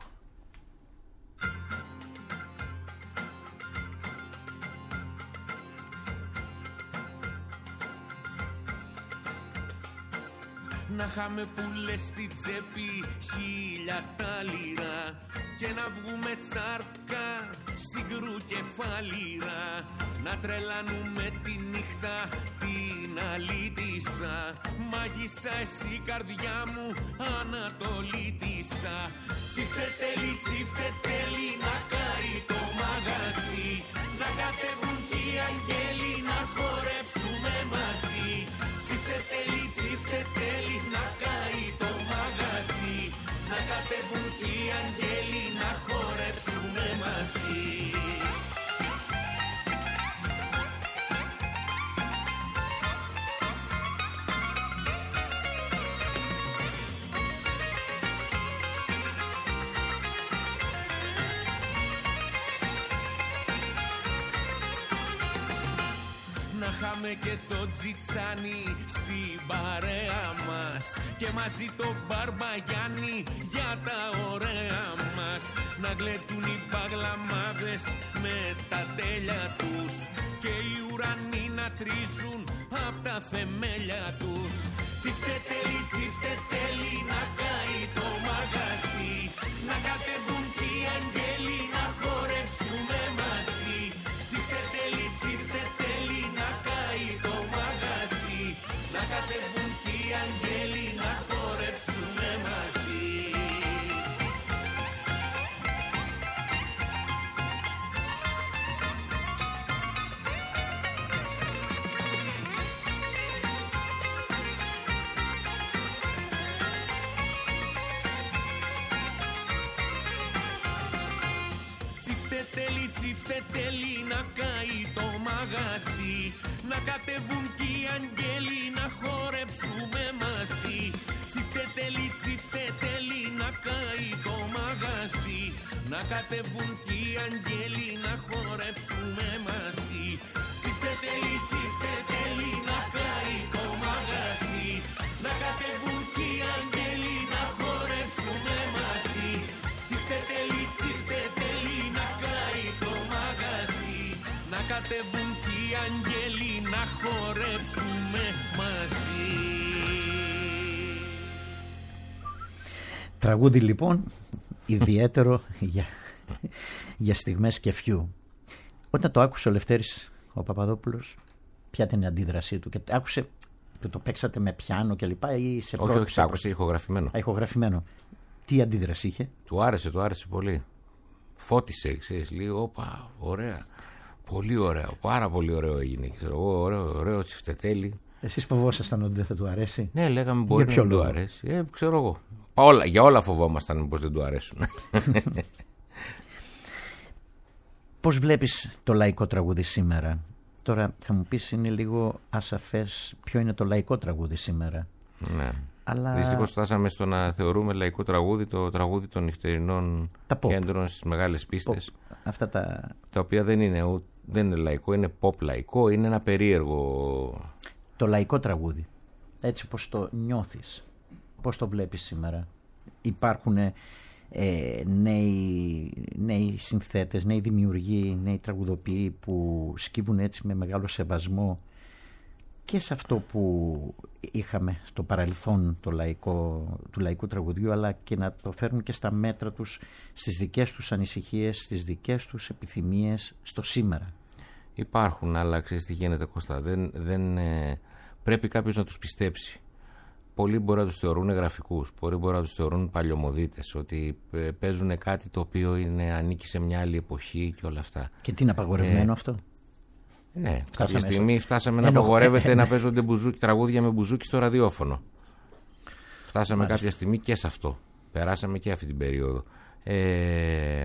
Να χάμε που λες στην τσέπη χίλια τα λίρα και να βγούμε τσάρκα συγκρού κεφαλήρα, να τρελάνουμε τη νύχτα την αλήτησα, μάγισσα εσύ καρδιά μου Ανατολίτησα. Τσίφτε τέλει, τσίφτε τέλει, να καεί το μαγαζί, να κατεβούν κι οι αγγέλοι να χορέψουμε μαζί. Τσίφτε τέλει, τσίφτε τέλει, να καεί το μαγαζί, να κατεβούν κι οι αγγέλοι να χορέψουμε μαζί. Να χάμε και το τζιτσάνι στην παρέα μας και μαζί το Μπαρμπαγιάννη για τα ωραία μας, να γλέτουν οι παγλαμάδες με τα τέλεια τους και οι ουρανοί να τρίζουν απ' τα θεμέλια τους. Τσίφτε τέλει, τσίφτε τέλει, να καεί το μαγαζί, να κατεβούν κι οι αγγέλοι να χορέψουμε μαζί. Τσίφτε τέλει, τσίφτε τέλει, να καεί το μαγαζί, να κατεβούν κι οι αγγέλοι να χορέψουμε μαζί. Τσίφτε τέλει, τσίφτε τέλει, να καεί το μαγαζί, να κατεβούν κι οι αγγέλοι να χορέψουμε μαζί. Τσίφτε τέλει, τσίφτε τέλει, να καεί το μαγαζί, να κατεβούν κι οι αγγέλοι να χορέψουμε μαζί. Τσίφτε τέλει, τσίφτε τέλει, να καεί το μαγαζί, να κατεβούν κι οι αγγέλοι να χορέψουμε μαζί. Τσίφτε τέλει, τσίφτε τέλει, να καεί το μαγαζί, να κατεβούν κι οι αγγέλοι να χορέψουμε μαζί. Τραγούδι λοιπόν ιδιαίτερο για, για στιγμές κεφιού. Όταν το άκουσε ο Λευτέρης ο Παπαδόπουλος, ποια ήταν η αντίδρασή του? Και άκουσε και το παίξατε με πιάνο και λοιπά ή σε όχι, όχι, άκουσε ηχογραφημένο. ηχογραφημένο. Τι αντίδραση είχε? Του άρεσε, του άρεσε πολύ. Φώτισε, ξέρεις, λίγο, όπα, ωραία. Πολύ ωραίο, πάρα πολύ ωραίο έγινε. Ξέρω εγώ, ωραίο, ωραίο τσιφτετέλι. Εσείς φοβόσασταν ότι δεν θα του αρέσει? Ναι, λέγαμε μπορεί να δεν του αρέσει. Ε, ξέρω εγώ. Όλα, για όλα φοβόμασταν πως δεν του αρέσουν. Πώς βλέπεις το λαϊκό τραγούδι σήμερα? Τώρα θα μου πεις είναι λίγο ασαφές ποιο είναι το λαϊκό τραγούδι σήμερα. Ναι. Αλλά... Δυστυχώς φτάσαμε στο να θεωρούμε λαϊκό τραγούδι το τραγούδι των νυχτερινών κέντρων στις μεγάλες πίστες. Pop. Αυτά τα... τα οποία δεν είναι, δεν είναι λαϊκό, είναι pop λαϊκό, είναι ένα περίεργο... Το λαϊκό τραγούδι, έτσι πως το νιώθεις, πώς το βλέπεις σήμερα? Υπάρχουν ε, νέοι, νέοι συνθέτες, νέοι δημιουργοί, νέοι τραγουδοποιοί που σκύβουν έτσι με μεγάλο σεβασμό και σε αυτό που είχαμε στο παρελθόν το λαϊκό, του λαϊκού τραγουδιού, αλλά και να το φέρουν και στα μέτρα τους, στις δικές τους ανησυχίες, στις δικές τους επιθυμίες στο σήμερα. Υπάρχουν, αλλά ξέρεις τι γίνεται, Κώστα, δεν, δεν, ε, πρέπει κάποιος να τους πιστέψει πολλοί μπορεί να τους θεωρούν γραφικούς, πολλοί μπορεί να τους θεωρούν παλιωμοδίτες, ότι παίζουν κάτι το οποίο είναι, ανήκει σε μια άλλη εποχή και όλα αυτά. Και τι είναι απαγορευμένο ε, αυτό? Ναι, φτάσαμε κάποια στιγμή σε... φτάσαμε Ενω... να απαγορεύεται ε, να παίζονται μπουζούκι, τραγούδια με μπουζούκι στο ραδιόφωνο. Φτάσαμε Μάλιστα. κάποια στιγμή και σε αυτό. Περάσαμε και αυτή την περίοδο. Ε,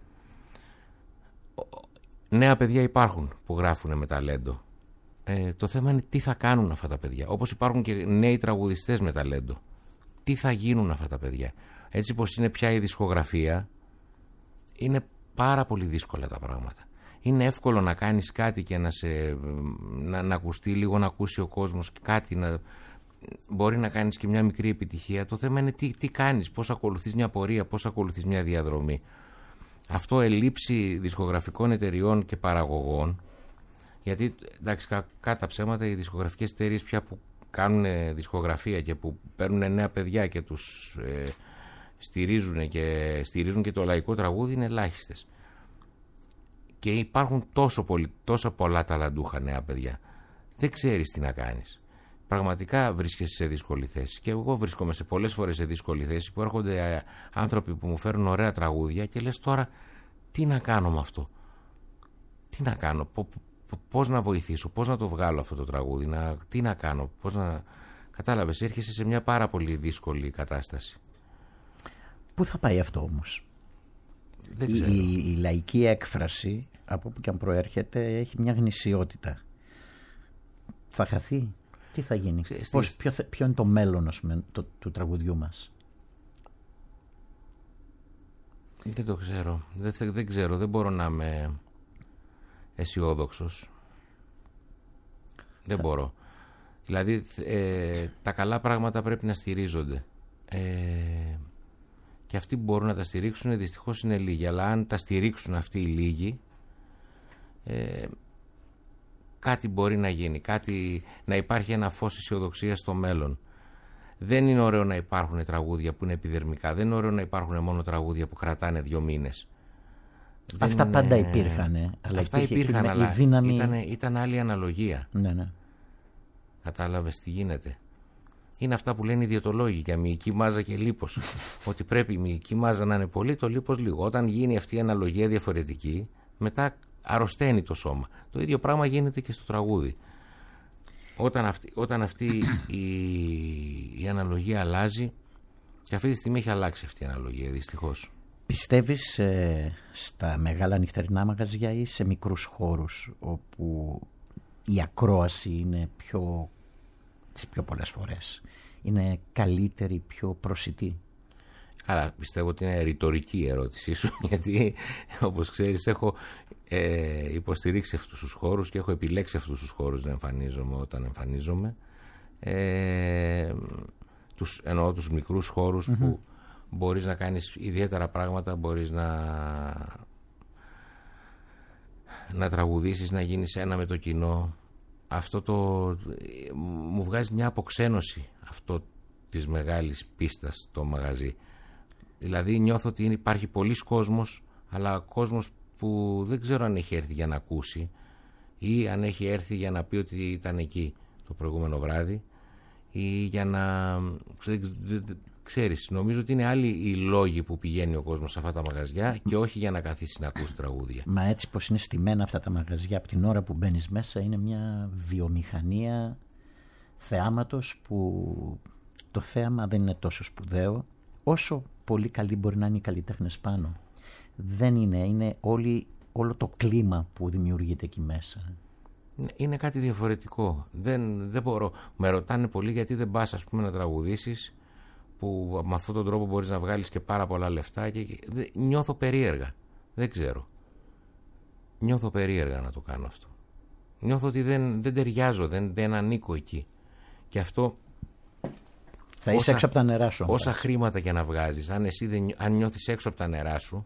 νέα παιδιά υπάρχουν που γράφουν με ταλέντο. Ε, το θέμα είναι τι θα κάνουν αυτά τα παιδιά. Όπως υπάρχουν και νέοι τραγουδιστές με ταλέντο. Τι θα γίνουν αυτά τα παιδιά. Έτσι πως είναι πια η δισκογραφία, είναι πάρα πολύ δύσκολα τα πράγματα. Είναι εύκολο να κάνεις κάτι και να, σε, να, να ακουστεί λίγο, να ακούσει ο κόσμος κάτι, να, μπορεί να κάνεις και μια μικρή επιτυχία. Το θέμα είναι τι, τι κάνεις, πώς ακολουθείς μια πορεία, πώς ακολουθείς μια διαδρομή. Αυτό ελείψει δισκογραφικών εταιριών και παραγωγών, γιατί εντάξει, κατά ψέματα οι δισκογραφικές εταιρείες πια που κάνουν δισκογραφία και που παίρνουν νέα παιδιά και τους ε, στηρίζουν και στηρίζουν και το λαϊκό τραγούδι είναι ελάχιστες. Και υπάρχουν τόσο, πολύ, τόσο πολλά ταλαντούχα νέα παιδιά. Δεν ξέρεις τι να κάνεις. Πραγματικά βρίσκεσαι σε δύσκολη θέση. Και εγώ βρίσκομαι σε πολλές φορές σε δύσκολη θέση που έρχονται άνθρωποι που μου φέρουν ωραία τραγούδια και λες τώρα τι να κάνω με αυτό. Τι να κάνω, πώς να βοηθήσω, πώς να το βγάλω αυτό το τραγούδι, να, τι να κάνω, πώς να... Κατάλαβες, έρχεσαι σε μια πάρα πολύ δύσκολη κατάσταση. Πού θα πάει αυτό όμως? Δεν η, η, η λαϊκή έκφραση, από όπου και αν προέρχεται, έχει μια γνησιότητα. Θα χαθεί? Τι θα γίνει? Ξέρεις, Πώς, ποιο, ποιο είναι το μέλλον ας πούμε, το, του τραγουδιού μας? Δεν το ξέρω. Δεν, δεν ξέρω. Δεν μπορώ να είμαι αισιόδοξος. Δεν θα... μπορώ. Δηλαδή ε, τα καλά πράγματα πρέπει να στηρίζονται. Ε, και αυτοί που μπορούν να τα στηρίξουν δυστυχώς είναι λίγοι. Αλλά αν τα στηρίξουν αυτοί οι λίγοι, ε, κάτι μπορεί να γίνει. Κάτι, να υπάρχει ένα φως αισιοδοξίας στο μέλλον. Δεν είναι ωραίο να υπάρχουν τραγούδια που είναι επιδερμικά. Δεν είναι ωραίο να υπάρχουν μόνο τραγούδια που κρατάνε δύο μήνες. Αυτά είναι... πάντα υπήρχαν. Αλλά Αυτά υπήρχαν, η αλλά δύναμη... ήταν, ήταν άλλη αναλογία. Ναι, ναι. Κατάλαβες τι γίνεται. Είναι αυτά που λένε οι διαιτολόγοι για μυϊκή μάζα και λίπος. Ότι πρέπει η μυϊκή μάζα να είναι πολύ, το λίπος λίγο. Όταν γίνει αυτή η αναλογία διαφορετική, μετά αρρωσταίνει το σώμα. Το ίδιο πράγμα γίνεται και στο τραγούδι. Όταν αυτή, όταν αυτή η, η αναλογία αλλάζει, και αυτή τη στιγμή έχει αλλάξει αυτή η αναλογία, δυστυχώς. Πιστεύεις ε, στα μεγάλα νυχτερινά μαγαζιά ή σε μικρούς χώρους όπου η ακρόαση είναι πιο, τις πιο πολλές φορές είναι καλύτερη, πιο προσιτή? Άρα πιστεύω ότι είναι ρητορική η ερώτησή σου, γιατί όπως ξέρεις έχω ε, υποστηρίξει αυτούς τους χώρους και έχω επιλέξει αυτούς τους χώρους να εμφανίζομαι όταν εμφανίζομαι. Ε, τους, εννοώ τους μικρούς χώρους mm-hmm. που μπορείς να κάνεις ιδιαίτερα πράγματα, μπορείς να, να τραγουδήσεις, να γίνεις ένα με το κοινό. Αυτό το μου βγάζει μια αποξένωση αυτό της μεγάλης πίστας το μαγαζί. Δηλαδή νιώθω ότι υπάρχει πολλής κόσμος, αλλά κόσμος που δεν ξέρω αν έχει έρθει για να ακούσει ή αν έχει έρθει για να πει ότι ήταν εκεί το προηγούμενο βράδυ ή για να... Ξέρεις, νομίζω ότι είναι άλλοι οι λόγοι που πηγαίνει ο κόσμος σε αυτά τα μαγαζιά και όχι για να καθίσει να ακούσει τραγούδια. Μα έτσι πως είναι στημένα αυτά τα μαγαζιά, από την ώρα που μπαίνεις μέσα είναι μια βιομηχανία θεάματος που το θέαμα δεν είναι τόσο σπουδαίο όσο πολύ καλή μπορεί να είναι οι καλλιτέχνες πάνω. Δεν είναι, είναι όλη, όλο το κλίμα που δημιουργείται εκεί μέσα. Είναι κάτι διαφορετικό. Δεν, δεν μπορώ. Με ρωτάνε πολύ γιατί δεν πας ας πούμε να τραγουδήσεις, που με αυτόν τον τρόπο μπορείς να βγάλεις και πάρα πολλά λεφτά και, και νιώθω περίεργα. Δεν ξέρω. Νιώθω περίεργα να το κάνω αυτό. Νιώθω ότι δεν, δεν ταιριάζω, δεν, δεν ανήκω εκεί. Και αυτό... Θα είσαι όσα, έξω από τα νερά σου. Όσα χρήματα και να βγάζεις, αν εσύ δεν, αν νιώθεις έξω από τα νερά σου,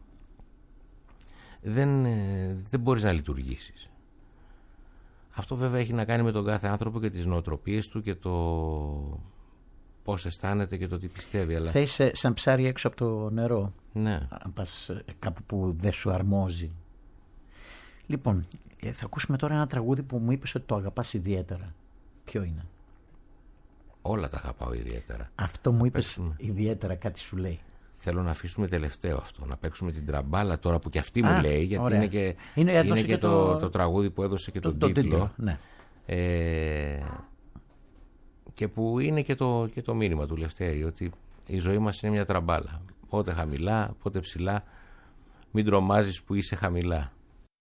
δεν, δεν μπορείς να λειτουργήσεις. Αυτό βέβαια έχει να κάνει με τον κάθε άνθρωπο και τις νοοτροπίες του και το πώς αισθάνεται και το τι πιστεύει. Αλλά... Θα είσαι σαν ψάρι έξω από το νερό. Ναι. Αν πας κάπου που δεν σου αρμόζει. Λοιπόν, θα ακούσουμε τώρα ένα τραγούδι που μου είπες ότι το αγαπάς ιδιαίτερα. Ποιο είναι? Όλα τα αγαπάω ιδιαίτερα. Αυτό μου είπες Παίξουμε. Ιδιαίτερα κάτι σου λέει. Θέλω να αφήσουμε τελευταίο αυτό, να παίξουμε την τραμπάλα τώρα που και αυτή μου Α, λέει, γιατί ωραία. είναι και, Είναι- είναι έδωσε και, και το, το- το τραγούδι που έδωσε και Το- τον το τίτλο. τίτλο, ναι. Ε, και που είναι και το, και το μήνυμα του Λευτέρη, ότι η ζωή μας είναι μια τραμπάλα. Πότε χαμηλά, πότε ψηλά, μην τρομάζεις που είσαι χαμηλά.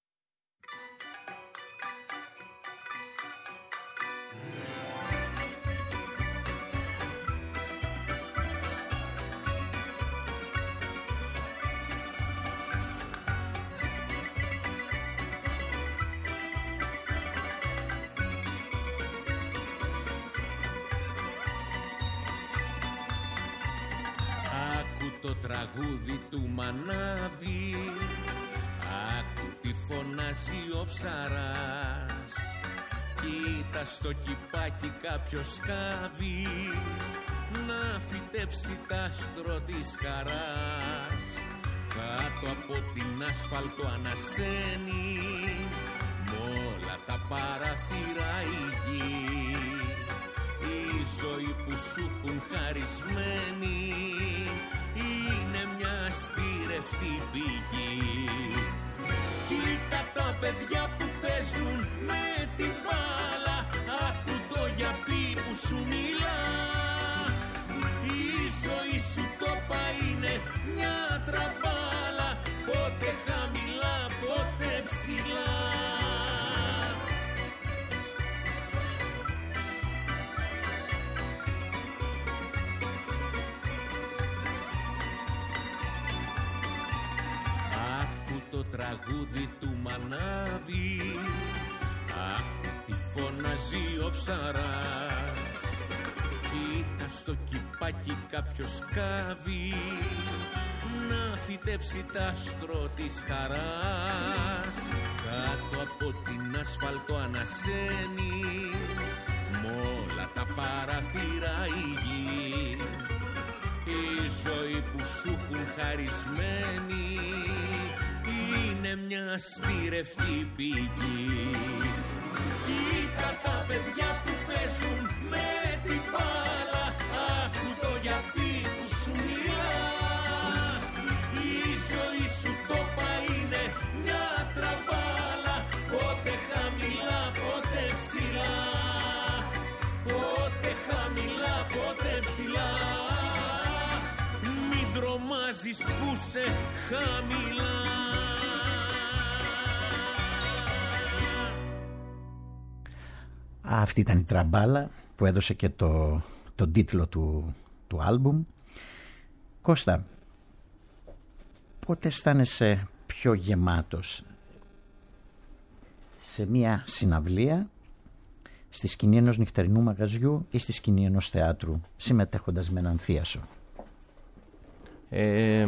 Άκου το τραγούδι του Μανάβη, άκου τι φωνάζει ο ψαράς. Κοίτα στο κυπάκι κάποιος σκάβει, να φυτέψει τ' άστρο της χαράς. Κάτω από την άσφαλτο ανασένει, μ' όλα τα παραθύρα η γη. Η ζωή που σου έχουν χαρισμένη είναι μια στήρευτη πηγή. Κοίτα τα παιδιά που παίζουν με την μπάλα, άκου το γιαπί που σου μιλά. Η ζωή σου τόπα είναι μια τραμπάλα, πότε χαμηλά, πότε ψηλά. Άκου το τραγούδι του Μανάβη, άκου τι φωνάζει ο ψαράς. Κοίτα στο κυπάκι κάποιος σκάβει, να φυτέψει τ' άστρο της χαράς. Κάτω από την άσφαλτο ανασένει, μ' όλα τα παραθύρα η γη. Η ζωή που σου έχουν χαρισμένη είναι μια στήρευτη πηγή. Κοίτα τα παιδιά που παίζουν με την μπάλα, άκου το γιαπί που σου μιλά. Η ζωή σου τόπα είναι μια τραμπάλα, πότε χαμηλά, πότε ψηλά. Πότε χαμηλά, πότε ψηλά. Μην τρομάζεις που σε χαμηλά. Αυτή ήταν η τραμπάλα που έδωσε και το, τον τίτλο του, του άλμπουμ. Κώστα, πότε αισθάνεσαι πιο γεμάτος? Σε μια συναυλία, στη σκηνή ενός νυχτερινού μαγαζιού ή στη σκηνή ενός θεάτρου, συμμετέχοντας με έναν θίασο? Ε,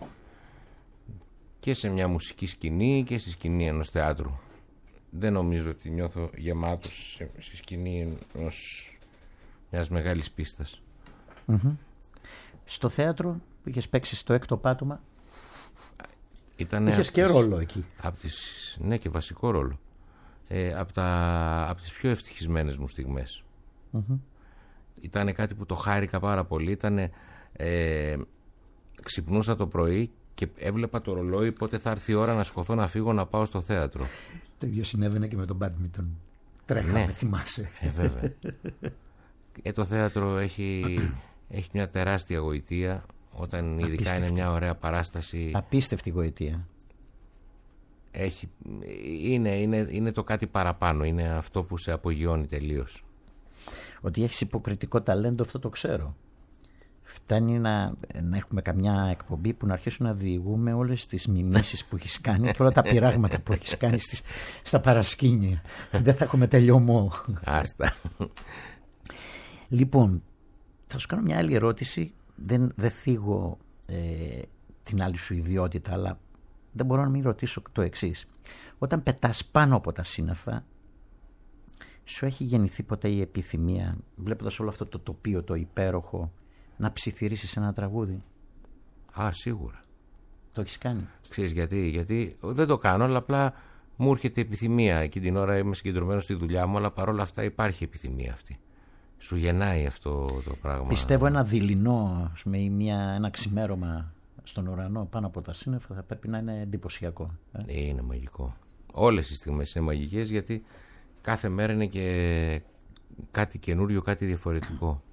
και σε μια μουσική σκηνή και στη σκηνή ενός θεάτρου. Δεν νομίζω ότι νιώθω γεμάτος σε, στη σκηνή ενός, μιας μεγάλης πίστας. Mm-hmm. Στο θέατρο που είχες παίξει στο έκτο πάτωμα, Ήτανε είχες και τις, ρόλο εκεί. απ τις, ναι, και βασικό ρόλο. Ε, από, τα, από τις πιο ευτυχισμένες μου στιγμές. Mm-hmm. Ήταν κάτι που το χάρηκα πάρα πολύ. Ήτανε, ε, ξυπνούσα το πρωί και έβλεπα το ρολόι πότε θα έρθει η ώρα να σηκωθώ να φύγω να πάω στο θέατρο. Το ίδιο συνέβαινε και με τον μπάντμιντον. Τρέχαμε, Ναι. θυμάσαι. Ε, βέβαια. Ε, το θέατρο έχει, έχει μια τεράστια γοητεία. Όταν ειδικά Απίστευτη. είναι μια ωραία παράσταση, Απίστευτη γοητεία. έχει, είναι, είναι, είναι το κάτι παραπάνω. Είναι αυτό που σε απογειώνει τελείως. Ότι έχεις υποκριτικό ταλέντο, αυτό το ξέρω. Φτάνει να, να έχουμε καμιά εκπομπή που να αρχίσουν να διηγούμε όλες τις μιμήσεις που έχεις κάνει και όλα τα πειράγματα που έχεις κάνει στις, στα παρασκήνια. Δεν θα έχουμε τελειωμό. Άστα. Λοιπόν, θα σου κάνω μια άλλη ερώτηση. Δεν, δεν θίγω ε, την άλλη σου ιδιότητα, αλλά δεν μπορώ να μην ρωτήσω το εξής. Όταν πετάς πάνω από τα σύννεφα, σου έχει γεννηθεί ποτέ η επιθυμία, βλέποντας όλο αυτό το τοπίο, το υπέροχο, να ψιθυρίσεις ένα τραγούδι? Α, σίγουρα. Το έχεις κάνει? Ξέρεις γιατί? Γιατί δεν το κάνω, αλλά απλά μου έρχεται επιθυμία. Εκείνη την ώρα είμαι συγκεντρωμένος στη δουλειά μου, αλλά παρόλα αυτά υπάρχει επιθυμία αυτή. σου γεννάει αυτό το πράγμα. Πιστεύω ένα δειλινό με μια, ένα ξημέρωμα στον ουρανό πάνω από τα σύννεφα θα πρέπει να είναι εντυπωσιακό. Ε? Είναι μαγικό. Όλες οι στιγμές είναι μαγικές, γιατί κάθε μέρα είναι και κάτι καινούριο, κάτι διαφορετικό.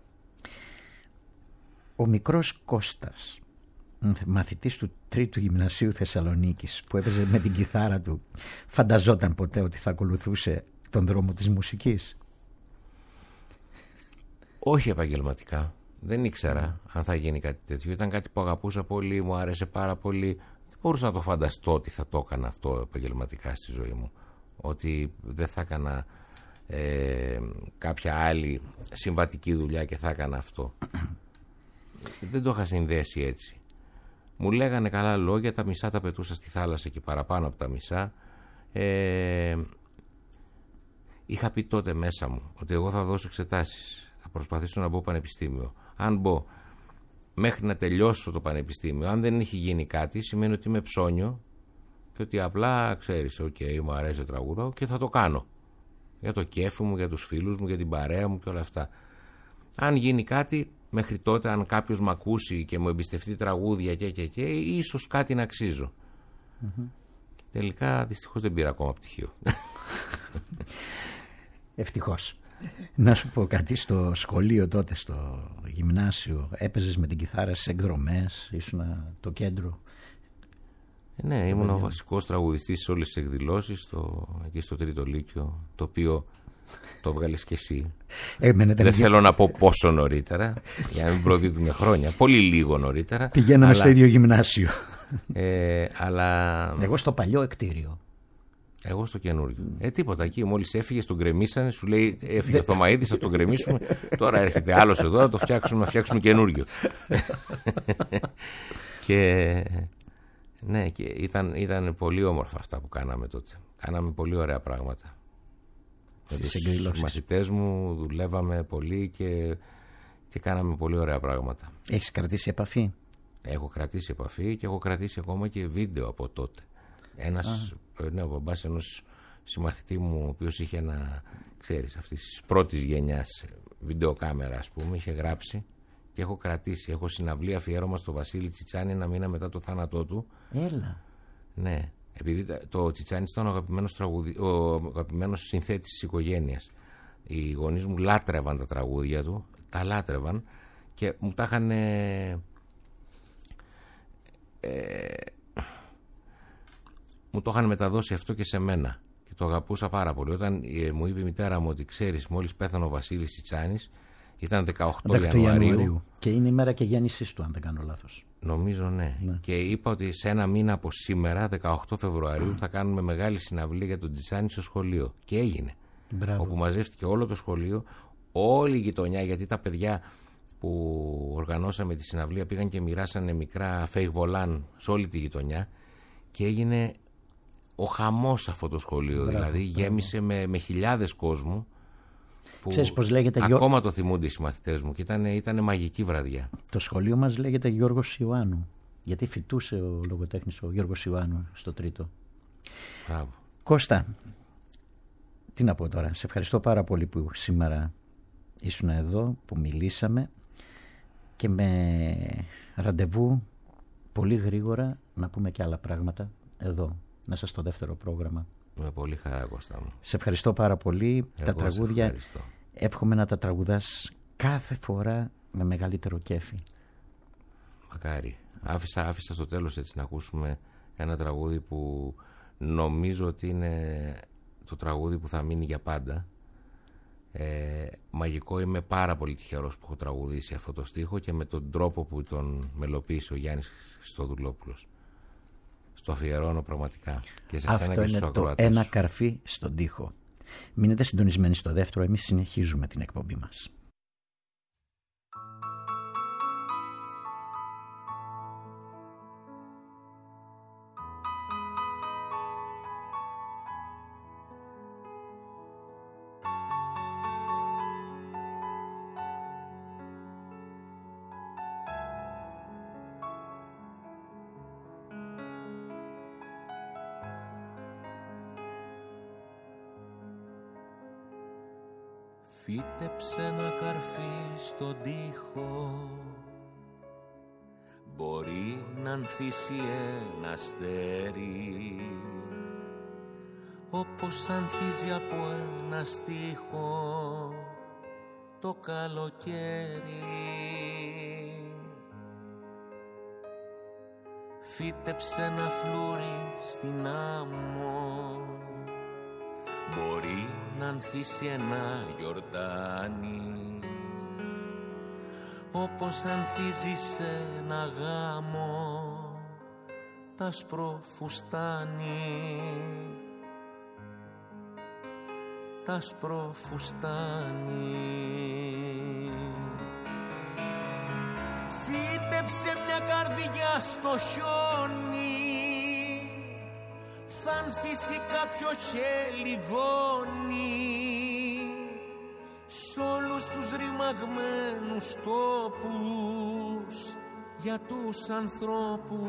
Ο μικρός Κώστας, μαθητής του τρίτου γυμνασίου Θεσσαλονίκης, που έπαιζε με την κιθάρα του, φανταζόταν ποτέ ότι θα ακολουθούσε τον δρόμο της μουσικής? Όχι επαγγελματικά. Δεν ήξερα αν θα γίνει κάτι τέτοιο. Ήταν κάτι που αγαπούσα πολύ, μου άρεσε πάρα πολύ. Δεν μπορούσα να το φανταστώ ότι θα το έκανα αυτό επαγγελματικά στη ζωή μου. Ότι δεν θα έκανα ε, κάποια άλλη συμβατική δουλειά και θα έκανα αυτό. Δεν το είχα συνδέσει έτσι. Μου λέγανε καλά λόγια, τα μισά τα πετούσα στη θάλασσα και παραπάνω από τα μισά. Ε, είχα πει τότε μέσα μου ότι εγώ θα δώσω εξετάσεις, θα προσπαθήσω να μπω πανεπιστήμιο. Αν μπω μέχρι να τελειώσω το πανεπιστήμιο, αν δεν έχει γίνει κάτι, σημαίνει ότι είμαι ψώνιο και ότι απλά ξέρεις, οκ, okay, μου αρέσει τραγούδα και θα το κάνω. Για το κέφι μου, για τους φίλους μου, για την παρέα μου και όλα αυτά. Αν γίνει κάτι, μέχρι τότε, αν κάποιος μ' ακούσει και μου εμπιστευτεί τραγούδια και και και, ίσως κάτι να αξίζω. Mm-hmm. Τελικά δυστυχώς δεν πήρα ακόμα πτυχίο. Ευτυχώς. Να σου πω κάτι, στο σχολείο τότε, στο γυμνάσιο, έπαιζες με την κιθάρα στις εκδρομές, ήσουν το κέντρο? Ναι, ήμουν ο βασικός τραγουδιστής σε όλες τις εκδηλώσεις, στο, εκεί στο Τρίτο Λύκειο, το οποίο το βγάλες κι εσύ. Έμενε, δεν θέλω για... να πω πόσο νωρίτερα, για να μην προδίδουμε χρόνια, πολύ λίγο νωρίτερα. Πηγαίναμε αλλά... στο ίδιο γυμνάσιο. Ε, αλλά... Εγώ στο παλιό εκτήριο. Εγώ στο καινούριο. Mm. Ε, τίποτα. Εκεί μόλις έφυγε, τον γκρεμίσανε, σου λέει έφυγε ο Θωμαΐδης, θα τον γκρεμίσουμε. Τώρα έρχεται άλλος εδώ, να το φτιάξουμε, να φτιάξουμε καινούριο. Και ναι, και ήταν, ήταν πολύ όμορφα αυτά που κάναμε τότε. Κάναμε πολύ ωραία πράγματα. Με τους μαθητές μου δουλεύαμε πολύ και, και κάναμε πολύ ωραία πράγματα. Έχεις κρατήσει επαφή? Έχω κρατήσει επαφή και έχω κρατήσει ακόμα και βίντεο από τότε. Ένας, ναι, ο μπαμπάς ενός συμμαθητή μου, ο οποίος είχε ένα, ξέρεις, αυτής της πρώτης γενιάς βιντεοκάμερα, ας πούμε, είχε γράψει και έχω κρατήσει. Έχω συναυλή αφιέρωμα στο Βασίλη Τσιτσάνη ένα μήνα μετά το θάνατό του. Έλα. Ναι, επειδή το Τσιτσάνης ήταν ο αγαπημένος, τραγουδι... ο αγαπημένος συνθέτης της οικογένειας. Οι γονείς μου λάτρευαν τα τραγούδια του, τα λάτρευαν και μου τα είχαν... Ε... Ε... μου το είχαν μεταδώσει αυτό και σε μένα και το αγαπούσα πάρα πολύ. Όταν ε, μου είπε η μητέρα μου ότι ξέρεις, μόλις πέθανε ο Βασίλης Τσιτσάνης, ήταν δεκαοκτώ Ιανουαρίου και είναι η μέρα και γέννησής του, αν δεν κάνω λάθος. Νομίζω ναι. ναι. Και είπα ότι σε ένα μήνα από σήμερα, δεκαοκτώ Φεβρουαρίου, θα κάνουμε μεγάλη συναυλή για τον Τσιτσάνη στο σχολείο. Και έγινε. Μπράβο. Όπου μαζεύτηκε όλο το σχολείο, όλη η γειτονιά, γιατί τα παιδιά που οργανώσαμε τη συναυλία πήγαν και μοιράσανε μικρά φέιγ βολάν σε όλη τη γειτονιά και έγινε ο χαμός αυτό το σχολείο. Μπράβο, δηλαδή μπράβο. Γέμισε με, με χιλιάδες κόσμου. Που Ξέρεις πώς λέγεται, ακόμα Γιώ... το θυμούνται οι συμμαθητές μου και ήταν, ήταν μαγική βραδιά. Το σχολείο μας λέγεται Γιώργος Ιωάννου, γιατί φοιτούσε ο λογοτέχνης ο Γιώργος Ιωάννου στο τρίτο. Μπράβο. Κώστα, τι να πω τώρα, σε ευχαριστώ πάρα πολύ που σήμερα ήσουν εδώ, που μιλήσαμε και με ραντεβού πολύ γρήγορα να πούμε και άλλα πράγματα εδώ, μέσα στο δεύτερο πρόγραμμα. Με πολύ χαρά, Κώστα μου. Σε ευχαριστώ πάρα πολύ. Εγώ τα τραγούδια ευχαριστώ. Εύχομαι να τα τραγουδάς κάθε φορά με μεγαλύτερο κέφι. Μακάρι. Άφησα, άφησα στο τέλος έτσι να ακούσουμε ένα τραγούδι που νομίζω ότι είναι το τραγούδι που θα μείνει για πάντα. Ε, μαγικό, είμαι πάρα πολύ τυχερός που έχω τραγουδήσει αυτό το στίχο και με τον τρόπο που τον μελοποίησε ο Γιάννης Χριστοδουλόπουλος. Στο αφιερώνω πραγματικά και σε αυτό σένα και στους είναι το ακροατές. Ένα καρφί στον τοίχο. Μείνετε συντονισμένοι στο δεύτερο, εμείς συνεχίζουμε την εκπομπή μας. Φύτεψε ένα καρφί στον τοίχο, μπορεί να ανθίσει ένα αστέρι, όπως ανθίζει από ένα στίχο το καλοκαίρι. Φύτεψε ένα φλούρι στην άμμο, μπορεί να ανθίσει ένα γιορτάνι, όπως ανθίζει σε ένα γάμο τ' άσπρο φουστάνι, τ' άσπρο φουστάνι. Φύτεψε μια καρδιά στο χιόνι, θα ανθίσει κάποιο χελιδόνι σ' όλους τους ρημαγμένους τόπους για τους ανθρώπους.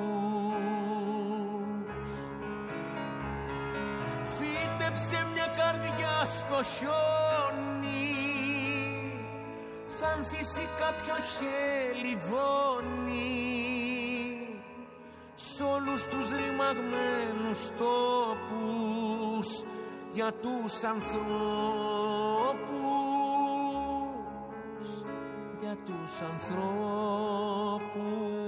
Φύτεψε μια καρδιά στο χιόνι, θα ανθίσει κάποιο χελιδόνι σ' όλους τους ρημαγμένους τόπους για τους ανθρώπους, για τους ανθρώπους.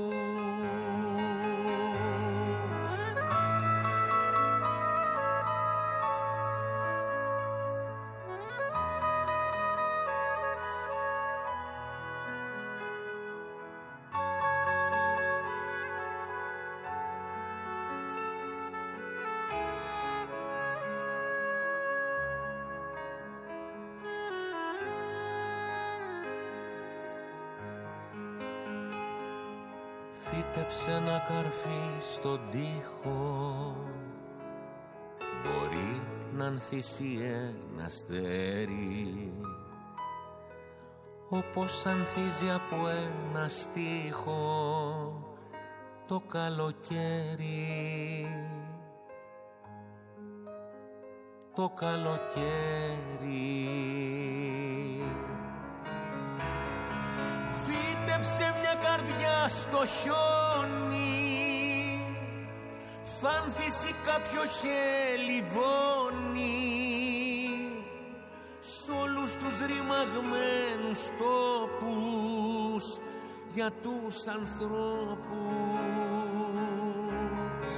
Φύτεψε ένα καρφί στον τοίχο, μπορεί να ανθίσει ένα αστέρι, όπως ανθίζει από ένα στίχο το καλοκαίρι, το καλοκαίρι. Φύτεψε μια καρδιά στο χιόνι, θα ανθίσει κάποιο χελιδόνι σ' όλους τους ρημαγμένους τόπους για τους ανθρώπους.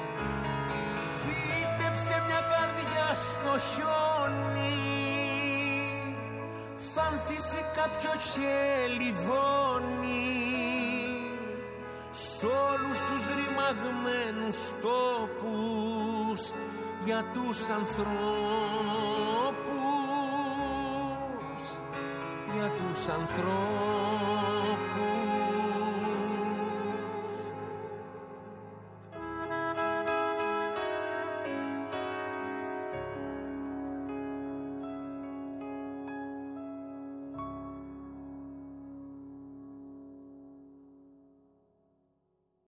Φύτεψε μια καρδιά στο χιόνι, θα ανθίσει κάποιο χελιδόνι σ' όλους τους ρημαγμένους τόπους για τους ανθρώπους, για τους ανθρώπους.